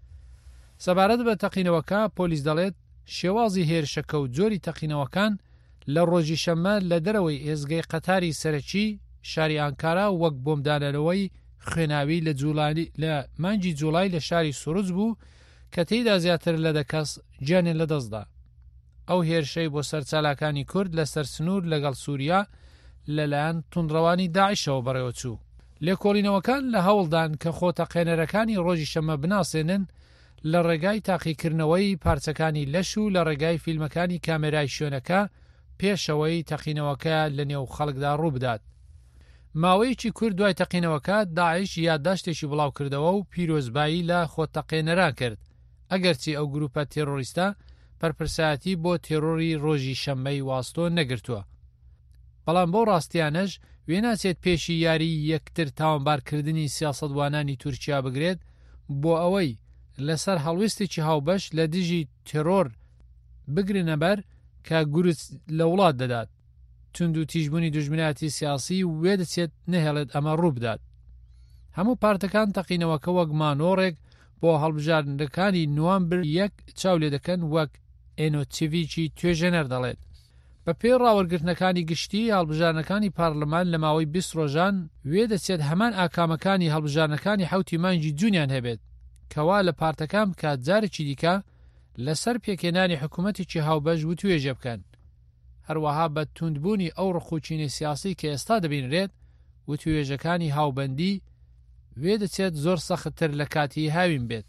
سەبارەت بە تەقینەوەکە پۆلیس دەڵێت شێوازی هێرشەکە و جۆری تەقینەوەکان لە ڕۆژی شەمە لە دەرەوەی ئێزگەی قەتاری سەرەکی شاری ئانکارا وەک بۆمدانەرەوەی خوێناوی لە جوڵانی لە مانگی جوڵای لە شاری سوورج بوو کە تێیدا زیاتر لە دە کەس گیانیان لەدەستدا. ئەو هێرشەی بۆ سەرچالاکانی کورد لە سەر سنوور لەگەڵ سووریا لەلایەن توندڕەوانی داعیشەوە بەڕێوە چوو. لێکۆڵینەوەکان لە هەوڵدان کە خۆتەقێنەرەکانی ڕۆژی شەمە بناسێنن لە ڕێگای تاقیکردنەوەی پارچەکانی لەش و لە ڕێگای فیلمەکانی کامێرای شوێنەکە پێشەوەی تەقینەوەکە لە نێو خەڵکدا ڕوو بدات. ماوەیەکی کورد دوای تەقینەوەکە داعیش یادداشتێکی بڵاو کردەوە و پیرۆزبایی لە خۆتەقێنەران کرد ئەگەرچی ئەو گروپە تێرۆریستە پەرپرسایەتی بۆ تێرۆری ڕۆژی شەممەی واستۆ نەگرتووە. بەڵام بۆ ڕاستیانەش وێ ناچێت پێشی یاری یەکتر تاوانبارکردنی سیاسەتوانانی تورکیا بگرێت بۆ ئەوەی لەسەر هەڵویستێکی هاوبەش لە دژی تێرۆر بگرنەبەر کە گورج لە وڵات دەدات. تونند و تیژبوونی دژمنایەتی سیاسی وێ دەچێت نەهێڵێت ئەمە ڕوو بدات. هەموو پارتەکان تەقینەوەکە وەک مانۆڕێک بۆ هەڵبژاردنەکانی نوامبر یەک چاو لێ دەکەن وەک ئێنۆتیڤیکی توێژەنەر دەڵێت. بە پێ ڕاوەرگرتنەکانی گشتی هەڵبژارنەکانی پارلەمان لە ماوەی بیست ڕۆژان وێ دەچێت هەمان ئاکامەکانی هەڵبژارنەکانی حوتی مانگی جوونیان هەبێت کەوا لە پارتەکان بکات جارێکی دیکە لەسەر پێکێنانی حکوومەتێکی هاوبەش و توێژە بکەن. هەروەها بە توندبوونی ئەو ڕخوچینە سیاسی کە ئێستا دەبینرێت و توێژەکانی هاوبەندی وێ دەچێت زۆر سەختتر لە کاتی هاوین بێت.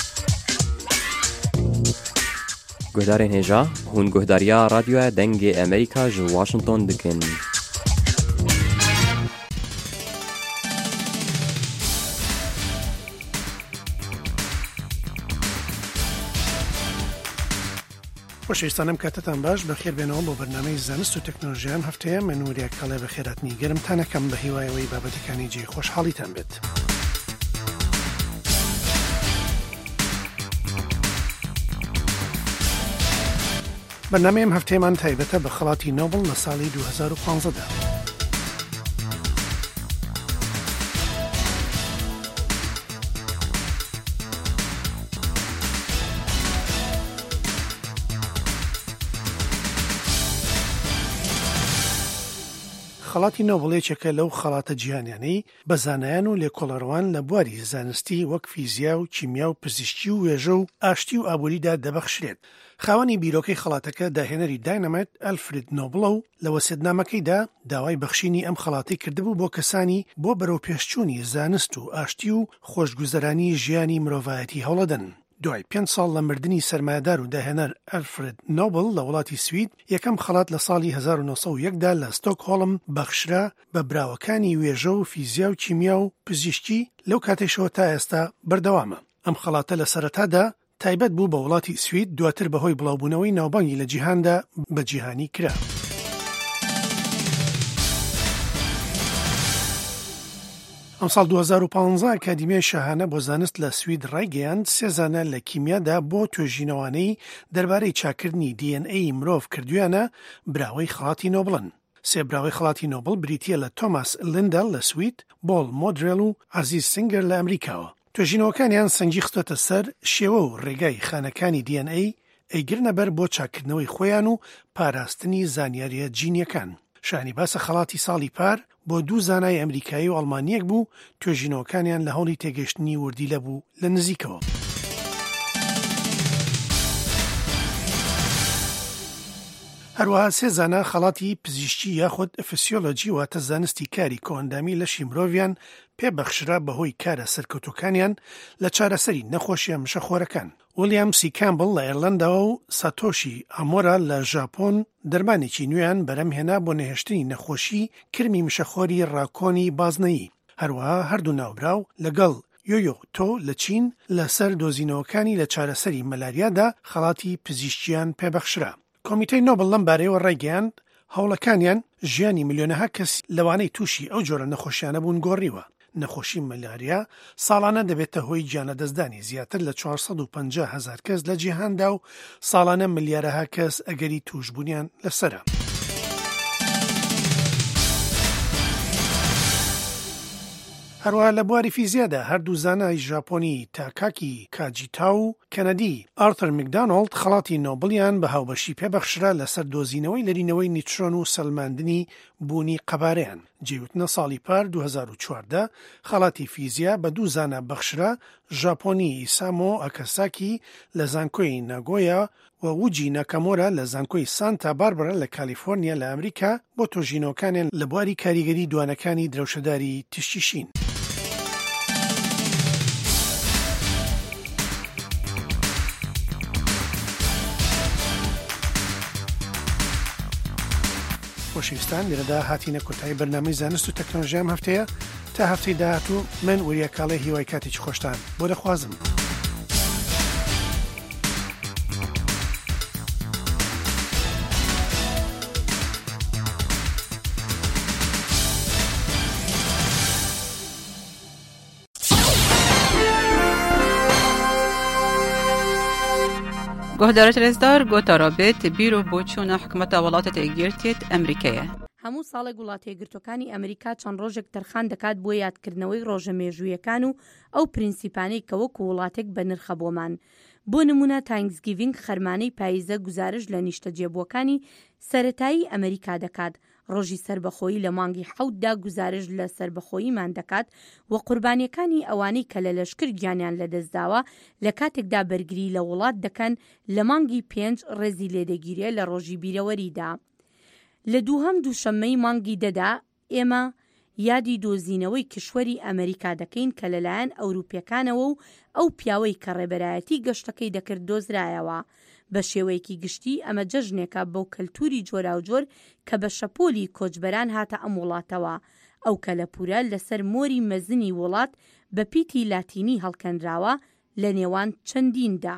گۆدارên hêja hûn guhdariya radyoya dengê Amerîka ji Washington dikin. خۆشەویستانم کاتتان باش بەخێر بێنەوە بۆ بەرنامەی زانست و تەکنۆلۆژیان هەفتەیە من وریاک کاڵێ بە خێراتنی گەرمتانەکەم بە هیوایەوەی بابەتەکانی جێ خۆشحاڵیتان بێت. بەرنامەیەم هەفتەیەمان تایبەتە بە خەڵاتی نۆبڵ لە ساڵی دوو هەزار و پانزەدا. خەڵاتی نۆبڵێکێکە لەو خەڵاتە جیهانیانەی بە زانایان و لێکۆڵەڕەوان لە بواری زانستی وەک فیزیا و کیمیا و پزیشکی و وێژە و ئاشتی و ئابووریدا دەبەخشرێت. خاوەنی بیرۆکەی خەڵاتەکە داهێنەری داینەمایت ئەلفرد نۆبڵە و لە وەسیەتنامەکەیدا داوای بەخشینی ئەم خەڵاتی کردبوو بۆ کەسانی بۆ بەرەو پێشچوونی زانست و ئاشتی و خۆشگوزەرانی ژیانی مرۆڤایەتی هەوڵەدەن. دوای پێنج ساڵ لە مردنی سەرمایەدار و داهێنەر ئەلفرد نۆبڵ لە وڵاتی سوید یەکەم خەڵات لە ساڵی هەزار و نۆسەد و یەکدا لە ستۆکهۆڵم بەخشرا بە براوەکانی وێژە و فیزیا و کیمیا و پزیشکی لەو کاتێشەوە تا ئێستا بەردەوامە. ئەم خەڵاتە لە سەرەتادا تایبەت بوو بە وڵاتی سوید دواتر بەهۆی بڵاوبوونەوەی ناوبانگی لە جیهاندا بە جیهانی کرا. ئەم ساڵ دوو هەزار و پانزە ئەکادیمیای شاهانە بۆ زانست لە سوید ڕایگەیاند سێ زانە لە کیمیادا بۆ توێژینەوانەی دەربارەی چاکردنی دی ئەن ئەی مرۆڤ کردویانە براوەی خەڵاتی نۆبڵن. سێ براوەی خەڵاتی نۆبڵ بریتیە لە تۆماس لندەل لە سوید، بۆڵ مۆدرێل و عەزیز سنگەر لە ئەمریکاوە. توێژینەوەکانیان سەنگی خستۆتە سەر شێوە و ڕێگای خانەکانی دی ئەن ئەی ئەیگرنە بەر بۆ چاکردنەوەی خۆیان و پاراستنی زانیاریە جینیەکان. شانی باسە خەڵاتی ساڵی پار بۆ دوو زانای ئەمریکایی و ئەڵمانیەک بوو توێژینەوەکانیان لە هەوڵی تێگەشتنی وردی لەبوو لە نزیکەوە. هەروەها سێ زانا خەڵاتی پزیشکی یاخود فسیۆلۆجی واتە زانستی کاری کۆئەندامی لەشی مرۆڤیان پێبەخشرا بەهۆی کارە سەرکەوتوەکانیان لە چارەسەری نەخۆشیە مشەخۆرەکان. ویلیام سی کامبڵ لە ئێرلەندەوە و ساتۆشی ئامۆرا لە ژاپۆن دەرمانێکی نوێیان بەرەمهێنا بۆ نەهێشتنی نەخۆشی کرمی مشەخۆری ڕاکۆنی بازنەیی. هەروەها هەردوو ناوبراو لەگەڵ یۆیۆ تۆ لە چین لەسەر دۆزینەوەکانی لە چارەسەری مەلاریادا خەڵاتی پزیشکیان پێبەخشرا. کۆمیتەی نۆبڵ لەم بارەیەوە ڕایگەیاند هەوڵەکانیان ژیانی ملیۆنەها کەس لەوانەی تووشی ئەو جۆرە نەخۆشیانە بوون گۆڕیوە. نەخۆشی مەلاریا ساڵانە دەبێتە هۆی گیانە دەستدانی زیاتر لە چوارسەد و پەنجا هەزار کەس لە جیهاندا و ساڵانە ملیارەها کەس ئەگەری توشبوونیان لەسرە. هەروەها لە بواری فیزیادا هەردوو زانای ژاپۆنی تاکاکی کاجیتا و کەنەدی ئارتر مکدانۆڵد خەڵاتی نۆبڵیان بە هاوبەشی پێبەخشرا لەسەر دۆزینەوەی لەرینەوەی نیوترۆن و سەلماندنی بوونی قەبارەیان. جێوتنە ساڵی پار دوو هەزار و چواردە خەڵاتی فیزیا بە دوو زانا بەخشرا ژاپۆنی ئیسامۆ ئاکاساکی لە زانکۆی ناگۆیا و ووجی ناکامۆرا لە زانکۆی سانتا باربرا لە کالیفۆرنیا لە ئەمریکا بۆ تۆژینەوەکانیان لە بواری کاریگەری دوانەکانی درەوشەداری تشتیشین. خۆشەویستان لێرەدا هاتینە کۆتایی بەرنامەی زانست و تەکنۆلۆژیام هەفتەیە تا هەفتەی داهاتوو من وەریا کاڵێ هیوای کاتێکی خۆشتان بۆ دەخوازم. گهدارت رزدار گوتا رابط بیرو بۆچوونە حکومەتە وڵاتە یەکگرتوویەت ئەمریکایە. هەموو ساڵێک وڵاتە یەکگرتووەکانی ئەمریکا چەند ڕۆژێک تەرخان دەکات بۆ یادکردنەوەی ڕۆژەمێژوویەکان و ئەو پرینسیپانەی کە وەکو وڵاتێک بە نرخە بۆمان. بۆ نمونە تانکسگیڤینگ خەرمانەی پاییزە گزارش لە نیشتە جێبووەکانی سەرەتایی ئەمریکا دەکات. ڕۆژی سربەخۆیی لە مانگی حەوتدا گزارش لە سربەخۆییمان دەکات و قوربانیەکانی ئەوانەی کە لە لەشکر گیانیان لەدەستداوە لە کاتێکدا بەرگری لە وڵات دەکەن لە مانگی پێنج ڕێزی لێدەگیرێ لە ڕۆژی بیرەوەریدا. لە دووهەم دووشەممەی مانگی دەدا ئێمە یادی دۆزینەوەی کشوەری ئەمریکا دەکەین کە لەلایەن ئەوروپیەکانەوە و ئەو پیاوەی کە ڕێبەرایەتی گەشتەکەی دەکرد دۆزرایەوە. بە شێوەیەکی گشتی ئەمە جەژنێکە بەو کەلتوری جۆراوجۆر کە بە شەپۆلی کۆچبەران هاتە ئەم وڵاتەوە، ئەو کە لە پورە لەسەر مۆری مەزنی وڵات بە پیتی لاتینی هەڵکەندراوە لە نێوان چەندیندا.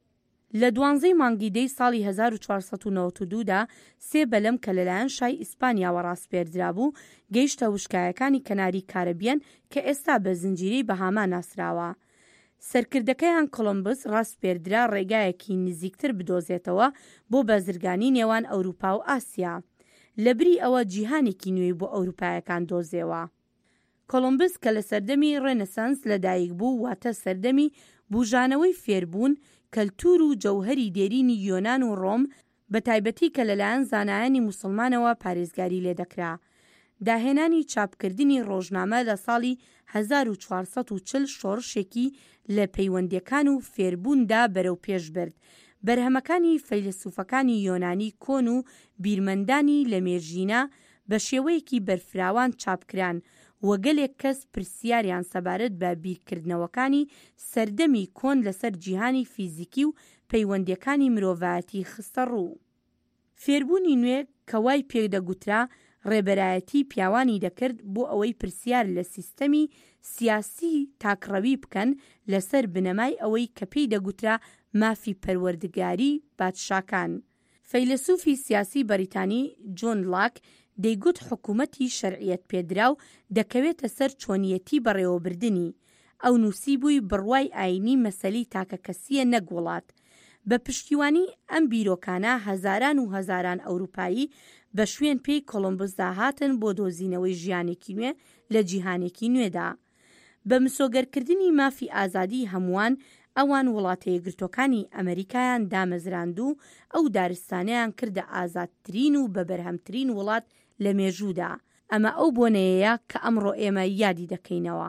لە دوانزەی مانگیدەی ساڵی هەزار و چوارسەد و نەوەت و دوودا سێ بەلەم کە لەلایەن شای ئیسپانیاوە ڕاستپێردرا بوو گەیشتە وشکایەکانی کەناری کارەبیان کە ئێستا بە زنجیرەی بەهاما ناسراوە. سەرکردەکەیان کۆلۆمبس ڕاستپێردرا ڕێگایەکی نزیکتر بدۆزێتەوە بۆ بەزرگانی نێوان ئەوروپا و ئاسیا، لەبری ئەوە جیهانێکی نوێی بۆ ئەوروپایەکان دۆزێەوە. کۆلۆمبس کە لە سەردەمی ڕێنەسانس لەدایک بوو واتە سەردەمی بوژانەوەی فێربوون، کەلتور و جەوهەری دێرینی یۆنان و ڕۆم بە تایبەتی کە لەلایەن زانایانی موسڵمانەوە پارێزگاری لێدەکرا. داهێنانی چاپکردنی ڕۆژنامە لە ساڵی هەزار و چوارسەد و چل شۆڕشێکی لە پەیوەندیەکان و فێربووندا بەرەو پێش برد. بەرهەمەکانی فەیلسوفەکانی یۆنانی کۆن و بیرمەندانی لە مێژینە بە شێوەیەکی بەرفراوان چاپکران و گەلێک کەس پرسیاریان سەبارەت بە بیرکردنەوەکانی سەردەمی کۆن لەسەر جیهانی فیزیکی و پەیوەندیەکانی مرۆڤایەتی خستە ڕوو. فێربوونی نوێ کە وای پێدەگوترا ڕێبەرایەتی پیاوانی دەکرد بۆ ئەوەی پرسیار لە سیستەمی سیاسی تاکڕەوی بکەن لەسەر بنەمای ئەوەی کە پێی دەگوترا مافی پەروەردگاری بادشاکان. فەیلسوفی سیاسی بەریتانی جۆن لاک دەیگوت حکوومەتی شەرعیەت پێدراو دەکەوێتە سەر چۆنیەتی بەڕێوەبردنی. ئەو نووسی بووی بڕوای ئاینی مەسەلەی تاکە کەسیە نەگوڵات. بە پشتیوانی ئەم بیرۆکانە هەزاران و هەزاران ئەوروپایی بە شوێن پێی کۆلۆمبس داهاتن بۆ دۆزینەوەی ژیانێکی نوێ لە جیهانێکی نوێدا. بە مسۆگەرکردنی مافی ئازادی هەمووان ئەوان وڵاتە یەکگرتووەکانی ئەمریکایان دامەزراند و ئەو دارستانیان کردە ئازادترین و بەبەرهەمترین وڵات لە مێژوودا. ئەمە ئەو بۆنەیەیە کە ئەمڕۆ ئێمە یادی دەکەینەوە.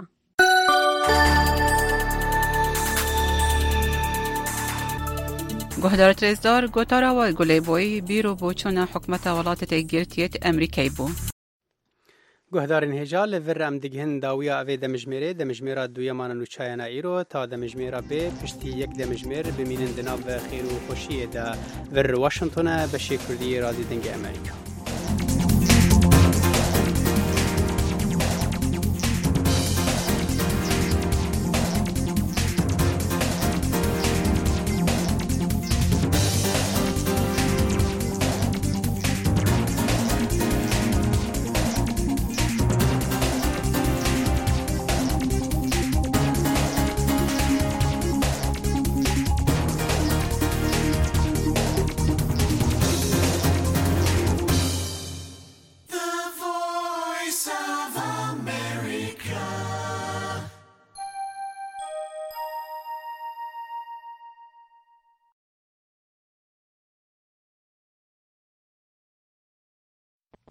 گهدارت رزدار گوتاراوە گولەیبۆی بیرۆ بۆچوونە حکومەتە وڵاتە یەکگرتوویەت ئەمریکای بوو. گوهدارên hêja li vir em digihin dawiya evê demijmêrê demijmêra duyemanan û çayana îro ta demijmêra bê piştî yek demijmêr bimînin di nav xêr û xweşiyê de vir Washingtonê beşê Kurdî Radyo Dengê Amerîka.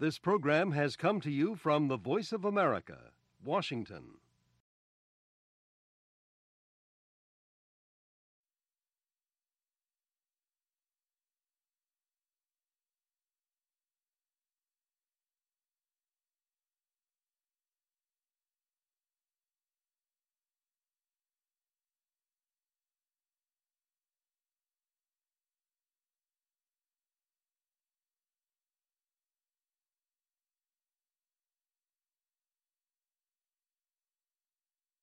This program has come to you from the Voice of America, Washington.